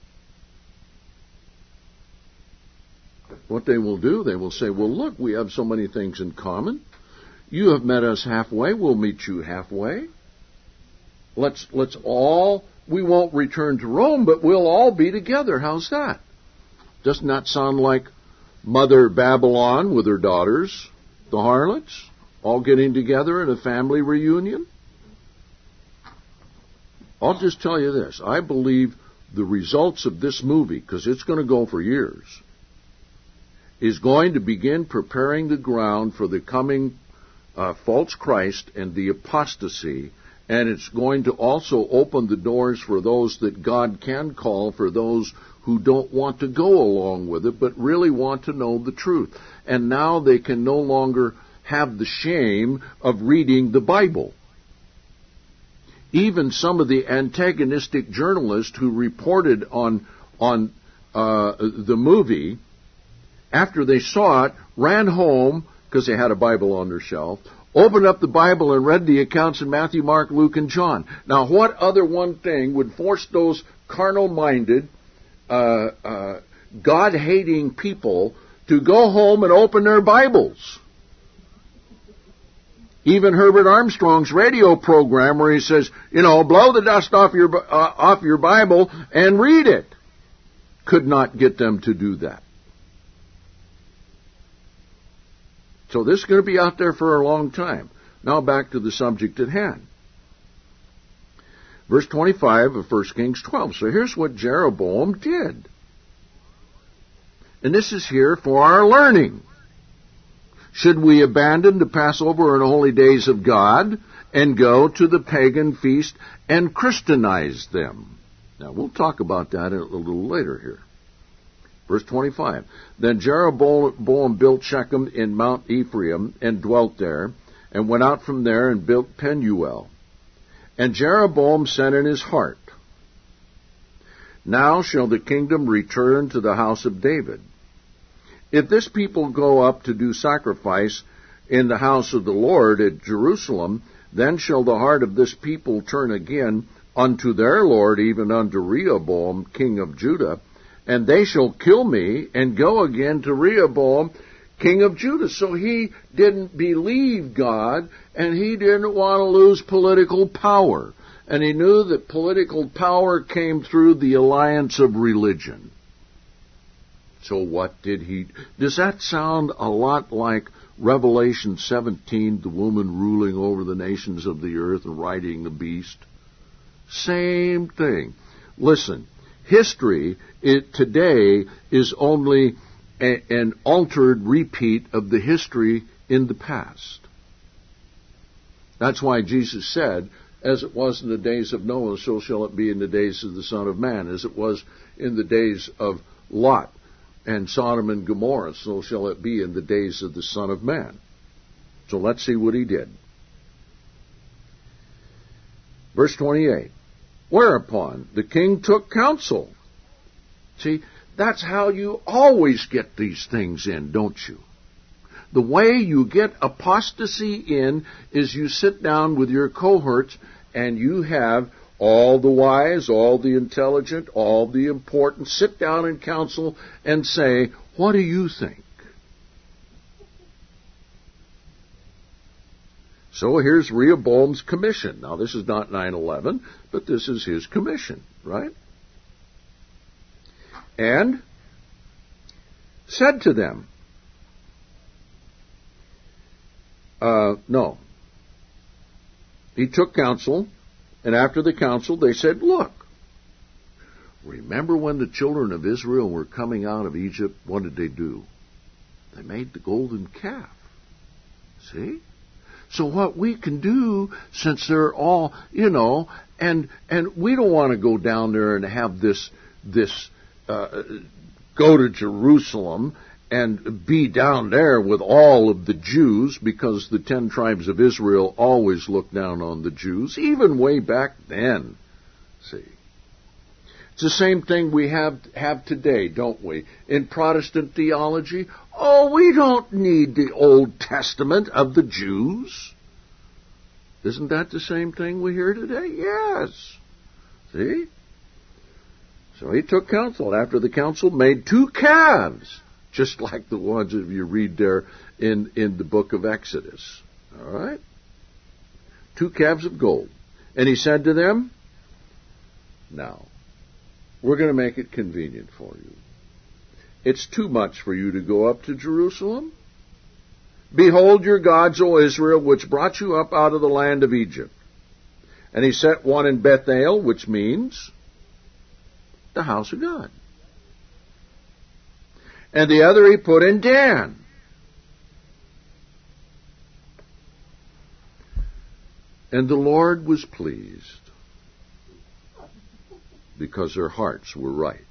What they will do, they will say, well, look, we have so many things in common. You have met us halfway, we'll meet you halfway. Let's let's all, we won't return to Rome, but we'll all be together. How's that? Doesn't that sound like Mother Babylon with her daughters, the harlots, all getting together in a family reunion? I'll just tell you this. I believe the results of this movie, because it's going to go for years, is going to begin preparing the ground for the coming uh, false Christ and the apostasy. And it's going to also open the doors for those that God can call, for those who don't want to go along with it, but really want to know the truth. And now they can no longer have the shame of reading the Bible. Even some of the antagonistic journalists who reported on, on uh, the movie, after they saw it, ran home, because they had a Bible on their shelf, opened up the Bible and read the accounts in Matthew, Mark, Luke, and John. Now, what other one thing would force those carnal-minded, uh, uh, God-hating people to go home and open their Bibles? Even Herbert Armstrong's radio program where he says, you know, blow the dust off your, uh, off your Bible and read it, could not get them to do that. So this is going to be out there for a long time. Now back to the subject at hand. Verse twenty-five of First Kings twelve. So here's what Jeroboam did. And this is here for our learning. Should we abandon the Passover and holy days of God and go to the pagan feast and Christianize them? Now we'll talk about that a little later here. Verse twenty-five, Then Jeroboam built Shechem in Mount Ephraim and dwelt there, and went out from there and built Penuel. And Jeroboam said in his heart, Now shall the kingdom return to the house of David. If this people go up to do sacrifice in the house of the Lord at Jerusalem, then shall the heart of this people turn again unto their Lord, even unto Rehoboam, king of Judah, and they shall kill me and go again to Rehoboam, king of Judah. So he didn't believe God, and he didn't want to lose political power. And he knew that political power came through the alliance of religion. So what did he... Does that sound a lot like Revelation seventeen, the woman ruling over the nations of the earth and riding the beast? Same thing. Listen. History it, today is only a, an altered repeat of the history in the past. That's why Jesus said, As it was in the days of Noah, so shall it be in the days of the Son of Man. As it was in the days of Lot and Sodom and Gomorrah, so shall it be in the days of the Son of Man. So let's see what he did. Verse twenty-eight. Whereupon the king took counsel. See, that's how you always get these things in, don't you? The way you get apostasy in is you sit down with your cohorts and you have all the wise, all the intelligent, all the important, sit down in council and say, what do you think? So here's Rehoboam's commission. Now this is not nine eleven, but this is his commission, right? And said to them, Uh, no. He took counsel, and after the council they said, look, remember when the children of Israel were coming out of Egypt, what did they do? They made the golden calf. See? So what we can do, since they're all, you know, and and we don't want to go down there and have this, this uh, go to Jerusalem and be down there with all of the Jews, because the ten tribes of Israel always looked down on the Jews, even way back then. See? It's the same thing we have have today, don't we? In Protestant theology, oh, we don't need the Old Testament of the Jews. Isn't that the same thing we hear today? Yes. See? So he took counsel. After the council, made two calves, just like the ones that you read there in, in the book of Exodus. All right? Two calves of gold. And he said to them, now, we're going to make it convenient for you. It's too much for you to go up to Jerusalem. Behold your gods, O Israel, which brought you up out of the land of Egypt. And he set one in Bethel, which means the house of God. And the other he put in Dan. And the Lord was pleased, because their hearts were right.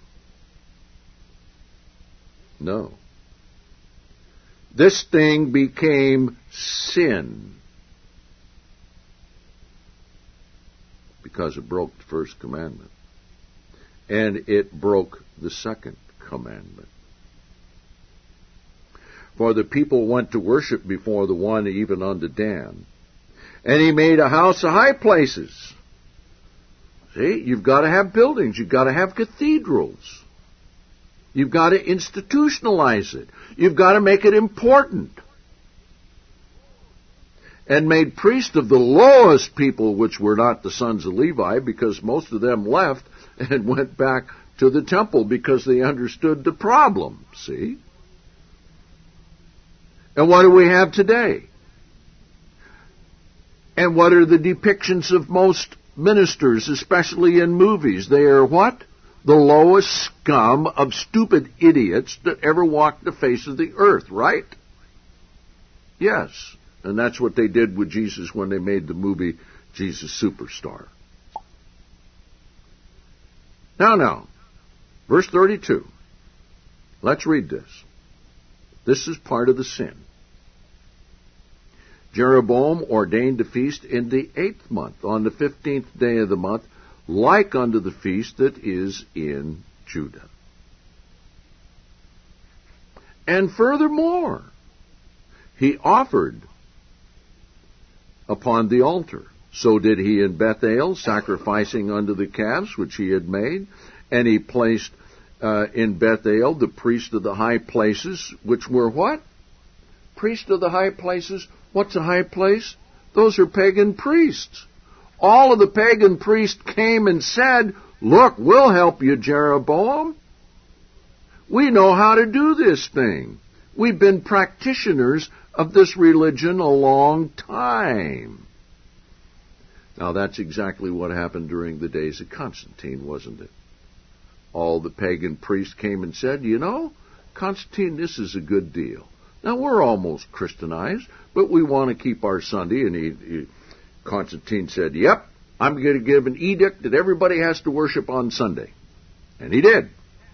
No. This thing became sin, because it broke the first commandment. And it broke the second commandment. For the people went to worship before the one, even unto Dan. And he made a house of high places. See, you've got to have buildings. You've got to have cathedrals. You've got to institutionalize it. You've got to make it important. And made priests of the lowest people, which were not the sons of Levi, because most of them left and went back to the temple because they understood the problem. See? And what do we have today? And what are the depictions of most ministers, especially in movies? They are what? The lowest scum of stupid idiots that ever walked the face of the earth, right? Yes. And that's what they did with Jesus when they made the movie Jesus Superstar. Now, now, verse thirty-two. Let's read this. This is part of the sin. Jeroboam ordained a feast in the eighth month, on the fifteenth day of the month, like unto the feast that is in Judah. And furthermore, he offered upon the altar. So did he in Bethel, sacrificing unto the calves which he had made. And he placed uh, in Bethel the priest of the high places, which were what? Priest of the high places. What's a high place? Those are pagan priests. All of the pagan priests came and said, look, we'll help you, Jeroboam. We know how to do this thing. We've been practitioners of this religion a long time. Now, that's exactly what happened during the days of Constantine, wasn't it? All the pagan priests came and said, you know, Constantine, this is a good deal. Now, we're almost Christianized, but we want to keep our Sunday and eat, eat, Constantine said, yep, I'm going to give an edict that everybody has to worship on Sunday. And he did.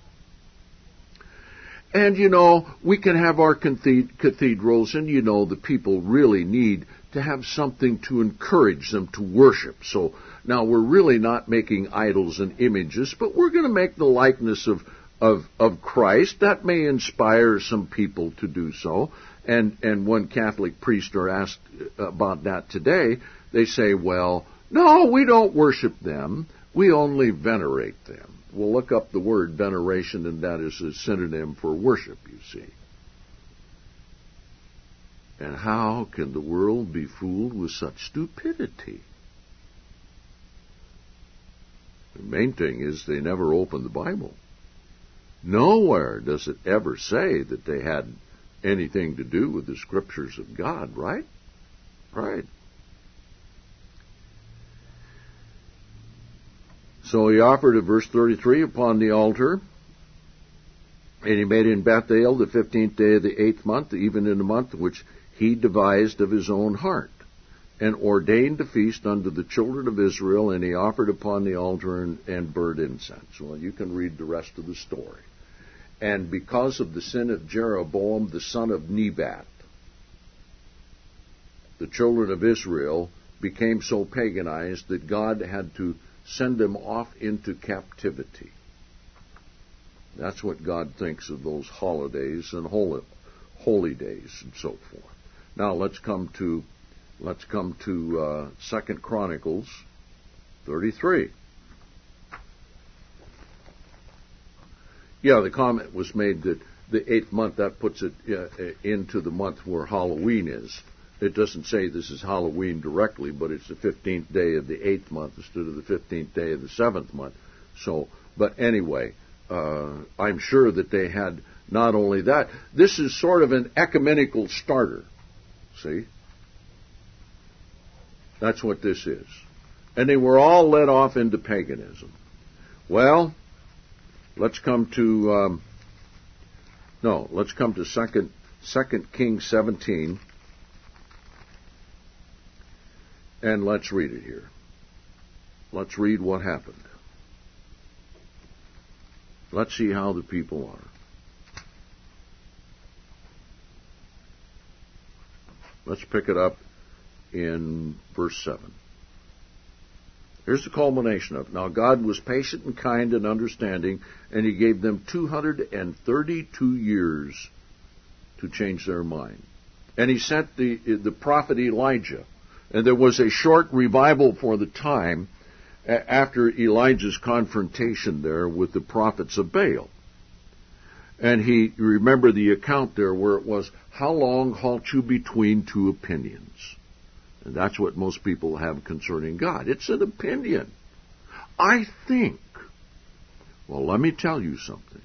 And, you know, we can have our cathedrals, and, you know, the people really need to have something to encourage them to worship. So now we're really not making idols and images, but we're going to make the likeness of, of, of Christ. That may inspire some people to do so. And, and when Catholic priests are asked about that today, they say, well, no, we don't worship them. We only venerate them. We'll look up the word veneration, and that is a synonym for worship, you see. And how can the world be fooled with such stupidity? The main thing is they never opened the Bible. Nowhere does it ever say that they had anything to do with the Scriptures of God, right? Right. So he offered at verse thirty-three upon the altar, and he made in Bethel the fifteenth day of the eighth month, even in the month which he devised of his own heart, and ordained a feast unto the children of Israel, and he offered upon the altar and, and burnt incense. Well, you can read the rest of the story. And because of the sin of Jeroboam, the son of Nebat, the children of Israel became so paganized that God had to send them off into captivity. That's what God thinks of those holidays and holy, holy days and so forth. Now let's come to let's come to uh, Second Chronicles thirty-three. Yeah, the comment was made that the eighth month, that puts it uh, into the month where Halloween is. It doesn't say this is Halloween directly, but it's the fifteenth day of the eighth month instead of the fifteenth day of the seventh month. So, but anyway, uh, I'm sure that they had not only that. This is sort of an ecumenical starter. See? That's what this is. And they were all led off into paganism. Well, let's come to, um, no, let's come to Second, Second Kings seventeen. And let's read it here. Let's read what happened. Let's see how the people are. Let's pick it up in verse seven. Here's the culmination of it. Now God was patient and kind and understanding, and he gave them two hundred thirty-two years to change their mind. And he sent the, the prophet Elijah. And there was a short revival for the time after Elijah's confrontation there with the prophets of Baal. And he, you remember the account there where it was, how long halt you between two opinions? And that's what most people have concerning God. It's an opinion. I think. Well, let me tell you something.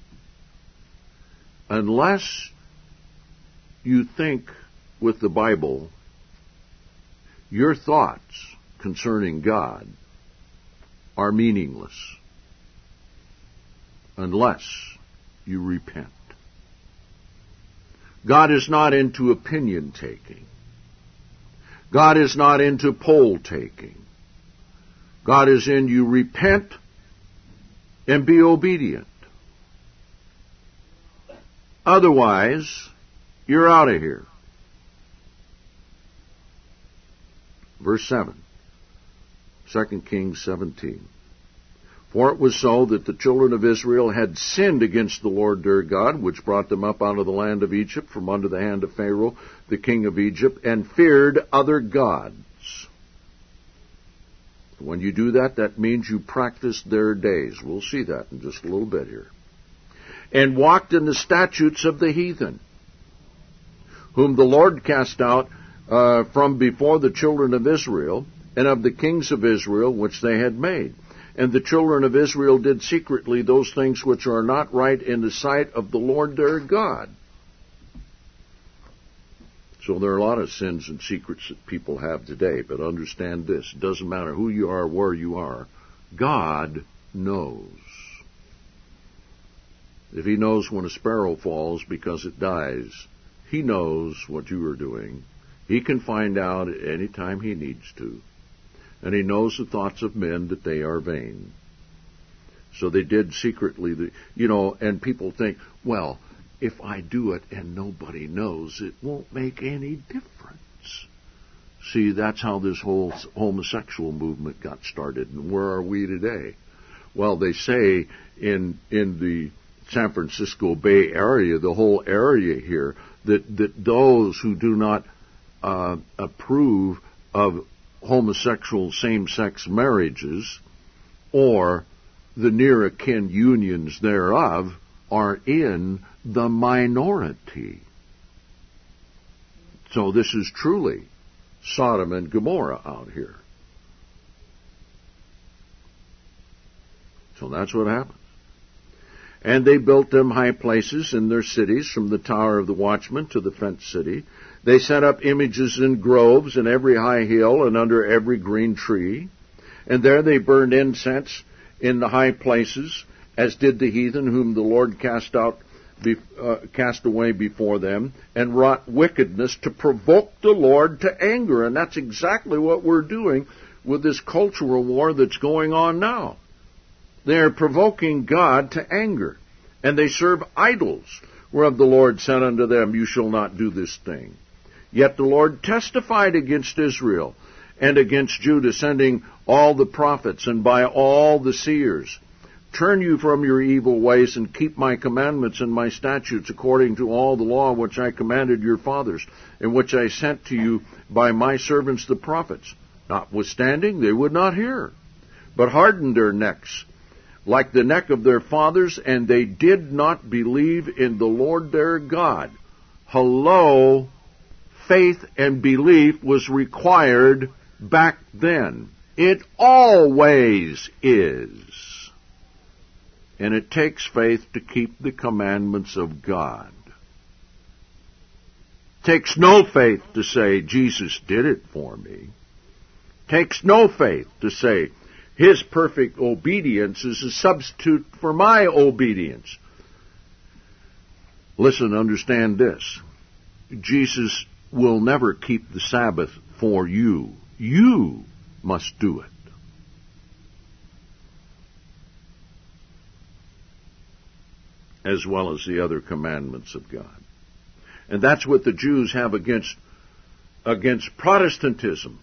Unless you think with the Bible, your thoughts concerning God are meaningless unless you repent. God is not into opinion taking. God is not into poll taking. God is in you repent and be obedient. Otherwise, you're out of here. Verse seven, Second Kings seventeen. For it was so that the children of Israel had sinned against the Lord their God, which brought them up out of the land of Egypt from under the hand of Pharaoh, the king of Egypt, and feared other gods. When you do that, that means you practice their days. We'll see that in just a little bit here. And walked in the statutes of the heathen, whom the Lord cast out Uh, from before the children of Israel, and of the kings of Israel which they had made. And the children of Israel did secretly those things which are not right in the sight of the Lord their God. So there are a lot of sins and secrets that people have today, but understand this, it doesn't matter who you are, where you are, God knows. If he knows when a sparrow falls because it dies, he knows what you are doing. He can find out at any time he needs to. and he knows the thoughts of men, that they are vain. So they did secretly, the, you know, and people think, well, if I do it and nobody knows, it won't make any difference. See, that's how this whole homosexual movement got started. And where are we today? Well, they say in in the San Francisco Bay Area, the whole area here, that, that those who do not uh, approve of homosexual same-sex marriages or the near akin unions thereof are in the minority. So this is truly Sodom and Gomorrah out here. So that's what happens. And they built them high places in their cities, from the tower of the watchman to the fenced city. They set up images in groves in every high hill and under every green tree. And there they burned incense in the high places, as did the heathen whom the Lord cast out, be, uh, cast away before them, and wrought wickedness to provoke the Lord to anger. And that's exactly what we're doing with this cultural war that's going on now. They are provoking God to anger, and they serve idols, whereof the Lord said unto them, You shall not do this thing. Yet the Lord testified against Israel and against Judah, sending all the prophets and by all the seers. Turn you from your evil ways and keep my commandments and my statutes according to all the law which I commanded your fathers, and which I sent to you by my servants the prophets. Notwithstanding, they would not hear, but hardened their necks, like the neck of their fathers, and they did not believe in the Lord their God. Hello, faith and belief was required back then. It always is. And it takes faith to keep the commandments of God. It takes no faith to say, Jesus did it for me. It takes no faith to say, His perfect obedience is a substitute for my obedience. Listen, understand this. Jesus will never keep the Sabbath for you. You must do it. As well as the other commandments of God. And that's what the Jews have against, against Protestantism.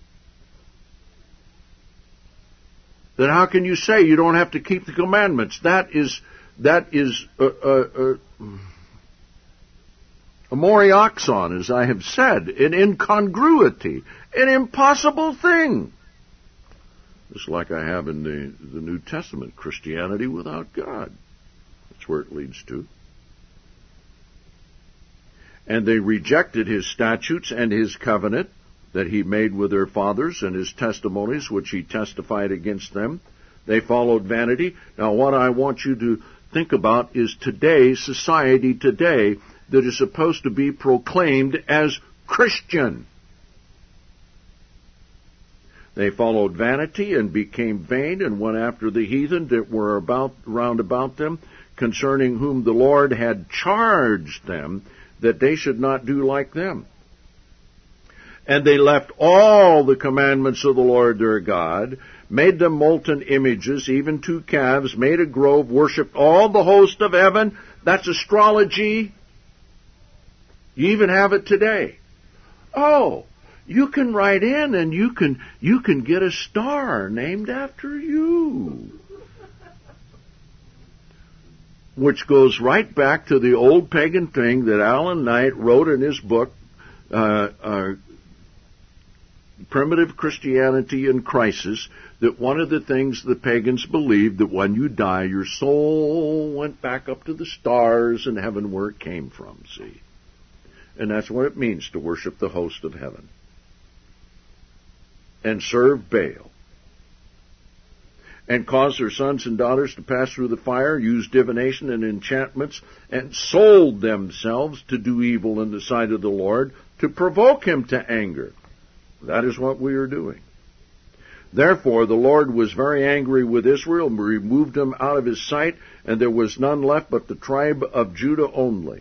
Then how can you say you don't have to keep the commandments? That is that is a, a, a, a morioxon, as I have said, an incongruity, an impossible thing. Just like I have in the, the New Testament, Christianity without God. That's where it leads to. And they rejected His statutes and His covenant that He made with their fathers, and His testimonies which He testified against them. They followed vanity. Now what I want you to think about is today's society today that is supposed to be proclaimed as Christian. They followed vanity and became vain and went after the heathen that were about round about them, concerning whom the Lord had charged them that they should not do like them. And they left all the commandments of the Lord their God, made them molten images, even two calves, made a grove, worshipped all the host of heaven. That's astrology. You even have it today. Oh, you can write in and you can you can get a star named after you. Which goes right back to the old pagan thing that Alan Knight wrote in his book, uh, uh, Primitive Christianity in Crisis, that one of the things the pagans believed, that when you die, your soul went back up to the stars in heaven where it came from, see? And that's what it means to worship the host of heaven. And serve Baal. And cause their sons and daughters to pass through the fire, use divination and enchantments, and sold themselves to do evil in the sight of the Lord, to provoke Him to anger. That is what we are doing. Therefore the Lord was very angry with Israel, and removed them out of His sight, and there was none left but the tribe of Judah only.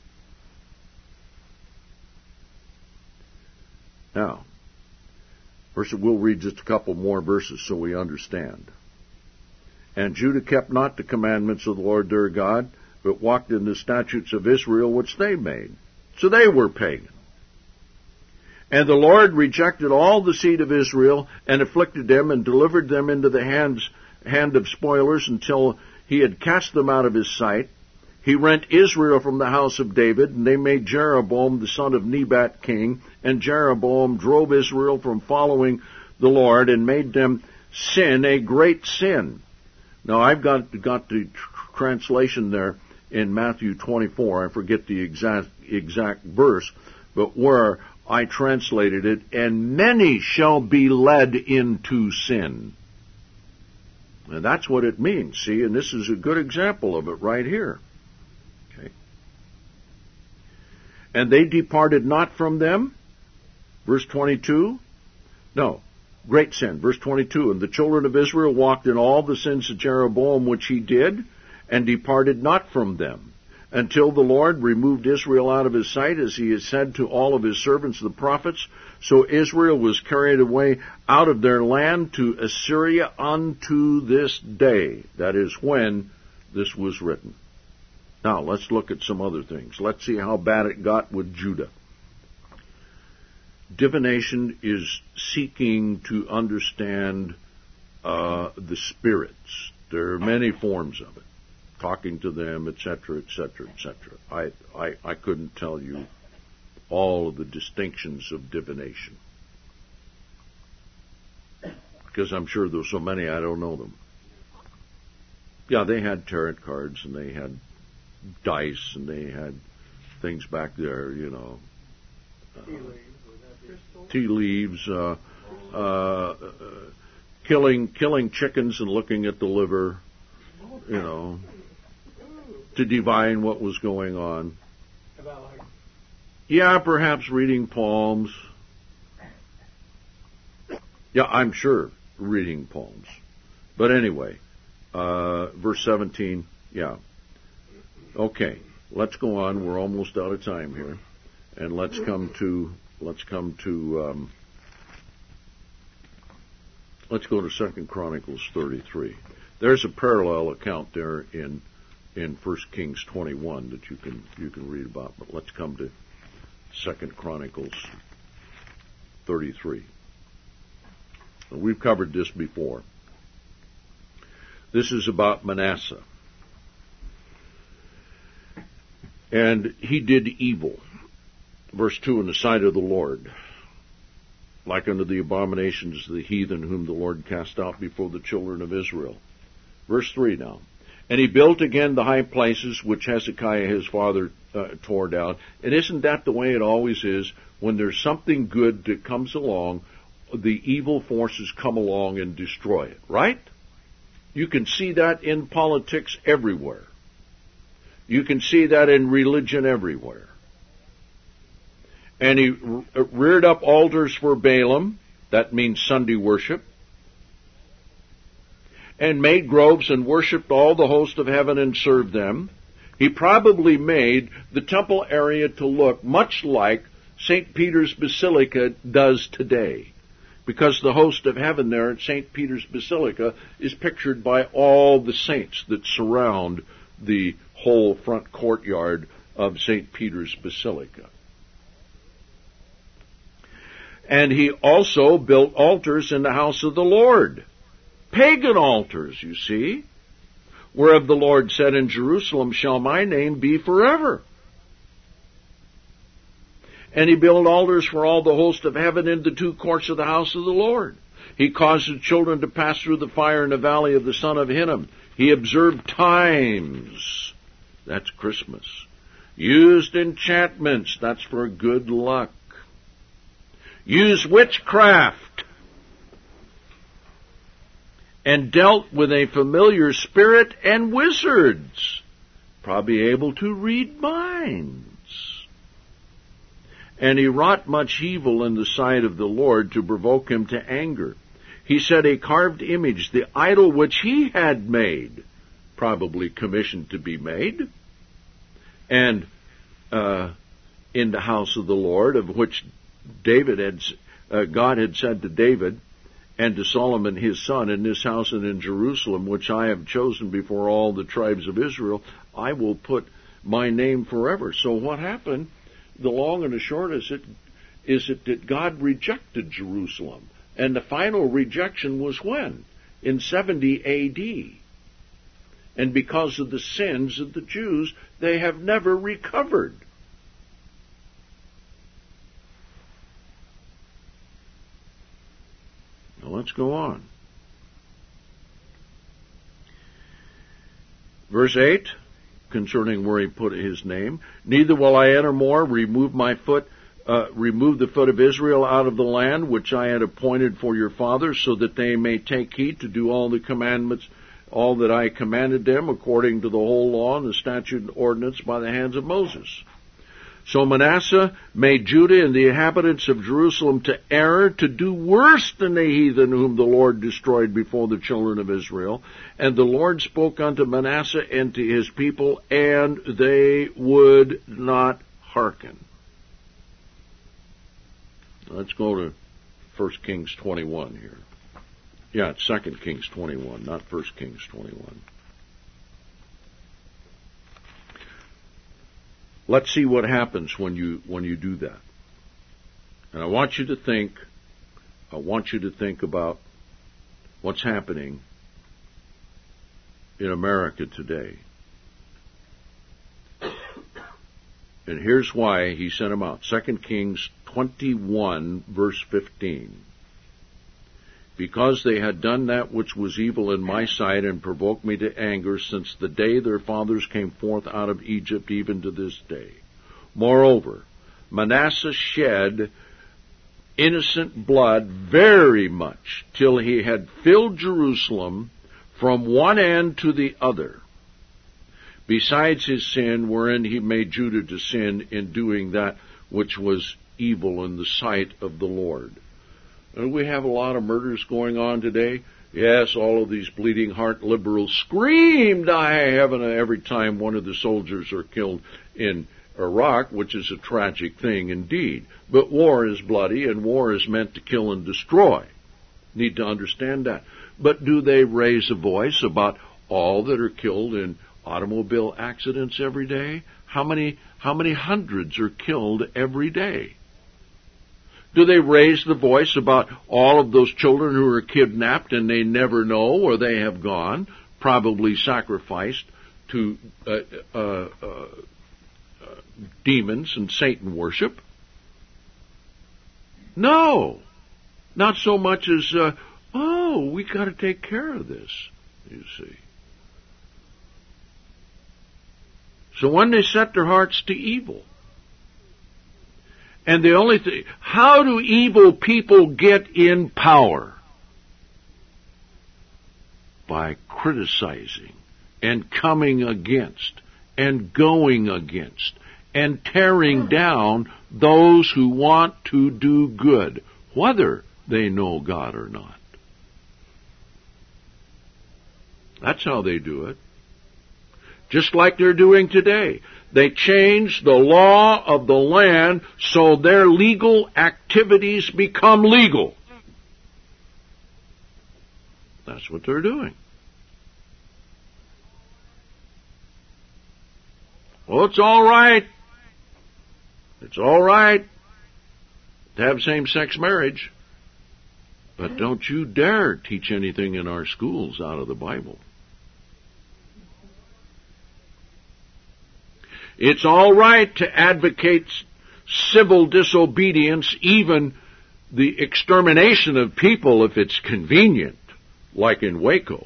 Now, First, we'll read just a couple more verses so we understand. And Judah kept not the commandments of the Lord their God, but walked in the statutes of Israel which they made. So they were pagan. And the Lord rejected all the seed of Israel, and afflicted them, and delivered them into the hands, hand of spoilers, until he had cast them out of his sight. He rent Israel from the house of David, and they made Jeroboam the son of Nebat king, and Jeroboam drove Israel from following the Lord, and made them sin a great sin. Now, I've got, got the tr- translation there in Matthew twenty-four. I forget the exact, exact verse, but where I translated it, and many shall be led into sin. And that's what it means, see, and this is a good example of it right here. Okay. And they departed not from them, verse twenty-two, no, great sin, verse twenty-two, and the children of Israel walked in all the sins of Jeroboam which he did, and departed not from them, until the Lord removed Israel out of his sight, as he had said to all of his servants the prophets. So Israel was carried away out of their land to Assyria unto this day. That is when this was written. Now, let's look at some other things. Let's see how bad it got with Judah. Divination is seeking to understand uh, the spirits. There are many forms of it. Talking to them, et cetera, et cetera, et cetera. I, I, I couldn't tell you all of the distinctions of divination, because I'm sure there's so many I don't know them. Yeah, they had tarot cards, and they had dice, and they had things back there, you know. Uh, tea leaves, uh, uh, uh, killing killing chickens and looking at the liver, you know, to divine what was going on. Yeah, perhaps reading palms. Yeah, I'm sure reading palms. But anyway, uh, verse seventeen, yeah. Okay, let's go on. We're almost out of time here. And let's come to, let's come to, um, let's go to Second Chronicles thirty-three. There's a parallel account there in in First Kings twenty-one that you can you can read about, but let's come to Second Chronicles thirty-three. We've covered this before. This is about Manasseh. And he did evil. Verse two, in the sight of the Lord, like unto the abominations of the heathen whom the Lord cast out before the children of Israel. Verse three now. And he built again the high places which Hezekiah his father uh, tore down. And isn't that the way it always is? When there's something good that comes along, the evil forces come along and destroy it, right? You can see that in politics everywhere. You can see that in religion everywhere. And he reared up altars for Balaam, that means Sunday worship, and made groves and worshipped all the host of heaven and served them. He probably made the temple area to look much like Saint Peter's Basilica does today, because the host of heaven there at Saint Peter's Basilica is pictured by all the saints that surround the whole front courtyard of Saint Peter's Basilica. And he also built altars in the house of the Lord. Pagan altars, you see, whereof the Lord said, in Jerusalem shall my name be forever. And he built altars for all the host of heaven in the two courts of the house of the Lord. He caused the children to pass through the fire in the valley of the son of Hinnom. He observed times. That's Christmas. Used enchantments. That's for good luck. Used witchcraft. And dealt with a familiar spirit and wizards. Probably able to read minds. And he wrought much evil in the sight of the Lord to provoke him to anger. He set a carved image, the idol which he had made, probably commissioned to be made, and uh, in the house of the Lord, of which David had uh, God had said to David and to Solomon his son, in this house and in Jerusalem, which I have chosen before all the tribes of Israel, I will put my name forever. So what happened, the long and the short is it, is it that God rejected Jerusalem. And the final rejection was when? In seventy A D. And because of the sins of the Jews, they have never recovered. Now let's go on. Verse eight, concerning where he put his name, neither will I enter more, remove my foot, uh, remove the foot of Israel out of the land which I had appointed for your fathers, so that they may take heed to do all the commandments, all that I commanded them, according to the whole law and the statute and ordinance by the hands of Moses. So Manasseh made Judah and the inhabitants of Jerusalem to err, to do worse than the heathen whom the Lord destroyed before the children of Israel. And the Lord spoke unto Manasseh and to his people, and they would not hearken. Let's go to First Kings twenty-one here. Yeah, it's Second Kings twenty-one, not First Kings twenty-one. Let's see what happens when you when you do that. And I want you to think, I want you to think about what's happening in America today. And here's why he sent them out. Second Kings twenty-one, verse fifteen. Because they had done that which was evil in my sight and provoked me to anger since the day their fathers came forth out of Egypt, even to this day. Moreover, Manasseh shed innocent blood very much, till he had filled Jerusalem from one end to the other, besides his sin wherein he made Judah to sin in doing that which was evil in the sight of the Lord. And we have a lot of murders going on today. Yes, all of these bleeding heart liberals scream, die heaven, every time one of the soldiers are killed in Iraq, which is a tragic thing indeed. But war is bloody, and war is meant to kill and destroy. Need to understand that. But do they raise a voice about all that are killed in automobile accidents every day? How many, how many hundreds are killed every day? Do they raise the voice about all of those children who are kidnapped and they never know where they have gone, probably sacrificed to uh, uh, uh, uh, demons and Satan worship? No. Not so much as, uh, oh, we got to take care of this, you see. So when they set their hearts to evil, and the only thing, how do evil people get in power? By criticizing and coming against and going against and tearing down those who want to do good, whether they know God or not. That's how they do it. Just like they're doing today. They change the law of the land so their legal activities become legal. That's what they're doing. Well, it's all right. It's all right to have same-sex marriage. But don't you dare teach anything in our schools out of the Bible. It's all right to advocate civil disobedience, even the extermination of people if it's convenient, like in Waco.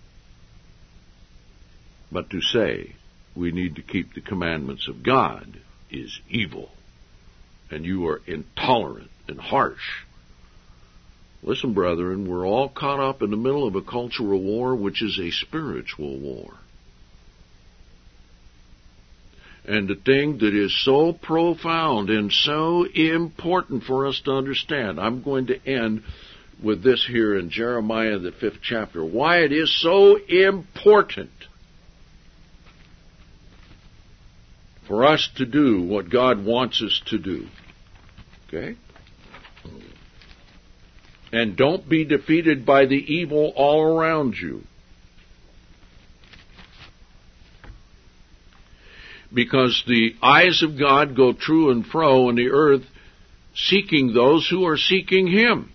But to say we need to keep the commandments of God is evil, and you are intolerant and harsh. Listen, brethren, we're all caught up in the middle of a cultural war, which is a spiritual war. And the thing that is so profound and so important for us to understand, I'm going to end with this here in Jeremiah, the fifth chapter, why it is so important for us to do what God wants us to do. Okay? And don't be defeated by the evil all around you. Because the eyes of God go to and fro in the earth, seeking those who are seeking Him.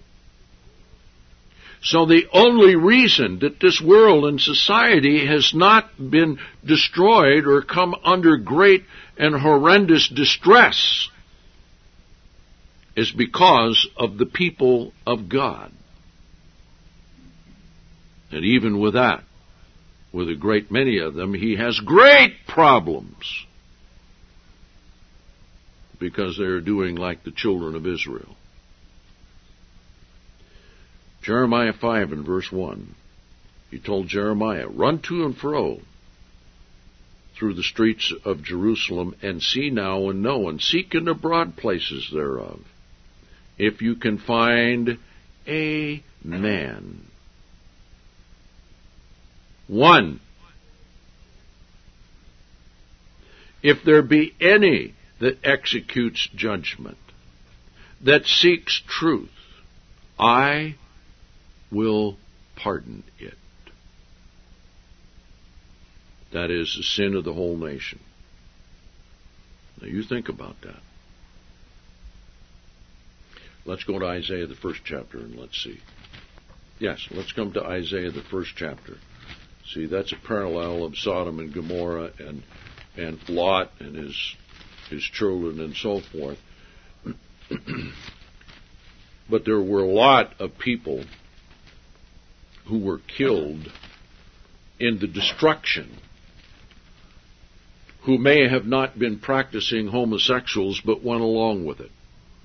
So the only reason that this world and society has not been destroyed or come under great and horrendous distress is because of the people of God. And even with that, with a great many of them, He has great problems because they're doing like the children of Israel. Jeremiah five and verse one, He told Jeremiah, "Run to and fro through the streets of Jerusalem, and see now and know, and seek in the broad places thereof, if you can find a man." One. "If there be any that executes judgment, that seeks truth, I will pardon it." That is the sin of the whole nation. Now you think about that. Let's go to Isaiah, the first chapter, and let's see. Yes, let's come to Isaiah, the first chapter. See, that's a parallel of Sodom and Gomorrah and and Lot and his his children and so forth. But there were a lot of people who were killed in the destruction who may have not been practicing homosexuals but went along with it.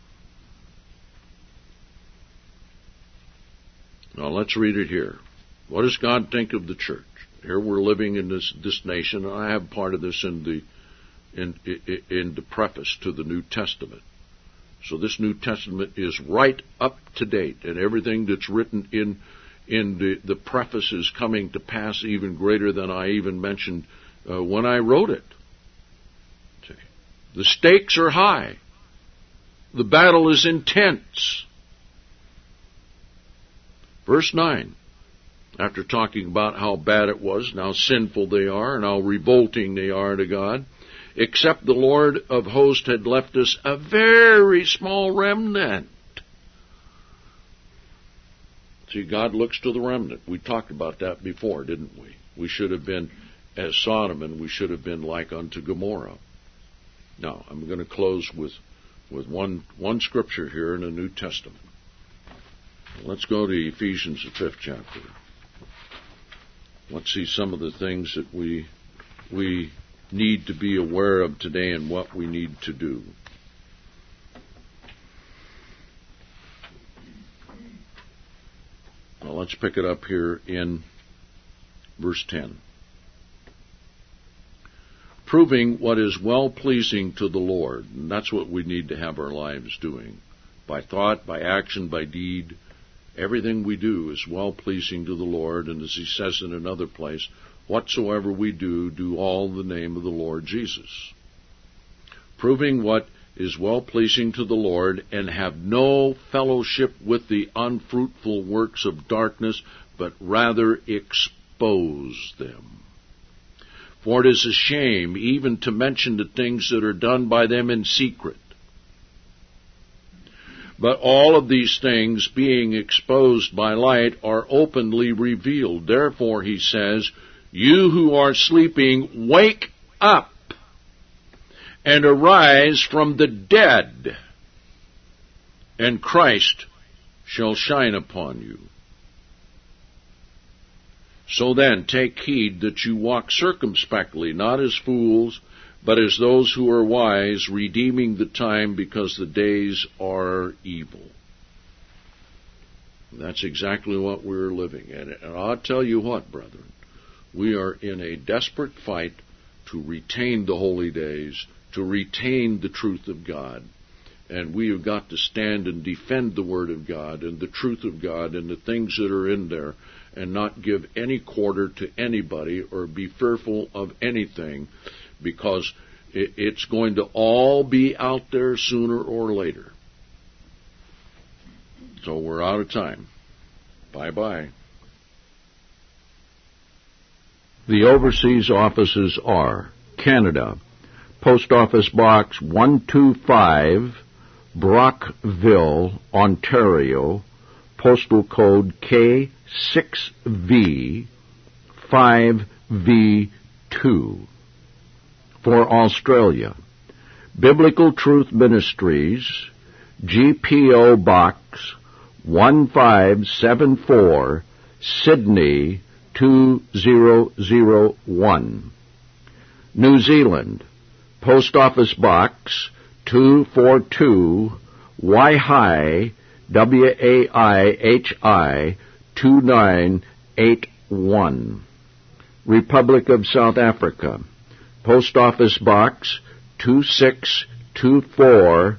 Now let's read it here. What does God think of the church? Here we're living in this this nation, and I have part of this in the in in, in the preface to the New Testament. So this New Testament is right up to date, and everything that's written in in the, the preface is coming to pass even greater than I even mentioned uh, when I wrote it. See, the stakes are high. The battle is intense. Verse nine, after talking about how bad it was and how sinful they are and how revolting they are to God, "Except the Lord of hosts had left us a very small remnant." See, God looks to the remnant. We talked about that before, didn't we? We should have been as Sodom, and we should have been like unto Gomorrah. Now, I'm going to close with, with one, one scripture here in the New Testament. Let's go to Ephesians, the fifth chapter. Let's see some of the things that we we need to be aware of today and what we need to do. Now let's pick it up here in verse ten. "Proving what is well-pleasing to the Lord." And that's what we need to have our lives doing. By thought, by action, by deed. Everything we do is well-pleasing to the Lord, and as He says in another place, "Whatsoever we do, do all in the name of the Lord Jesus." Proving what is well-pleasing to the Lord, and have no fellowship with the unfruitful works of darkness, but rather expose them. For it is a shame even to mention the things that are done by them in secret. But all of these things, being exposed by light, are openly revealed. Therefore, he says, "You who are sleeping, wake up, and arise from the dead, and Christ shall shine upon you. So then, take heed that you walk circumspectly, not as fools, but as those who are wise, redeeming the time, because the days are evil." That's exactly what we're living in. And I'll tell you what, brethren, we are in a desperate fight to retain the holy days, to retain the truth of God. And we have got to stand and defend the Word of God and the truth of God and the things that are in there, and not give any quarter to anybody or be fearful of anything, because it's going to all be out there sooner or later. So we're out of time. Bye-bye. The overseas offices are Canada, Post Office Box one two five, Brockville, Ontario, postal code K six V five V two. For Australia, Biblical Truth Ministries, G P O Box one five seven four, Sydney two zero zero one. New Zealand, Post Office Box two forty-two, Waihi, W A I H I two nine eight one. Republic of South Africa, Post Office Box two six two four,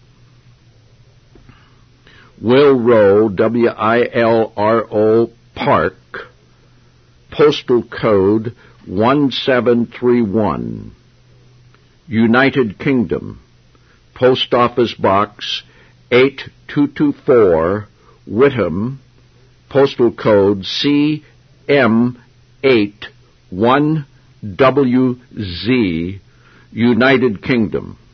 Wilro, W I L R O Park, postal code one seven three one. United Kingdom, Post Office Box eight two two four, Whitham, postal code C M eight one W Z, United Kingdom.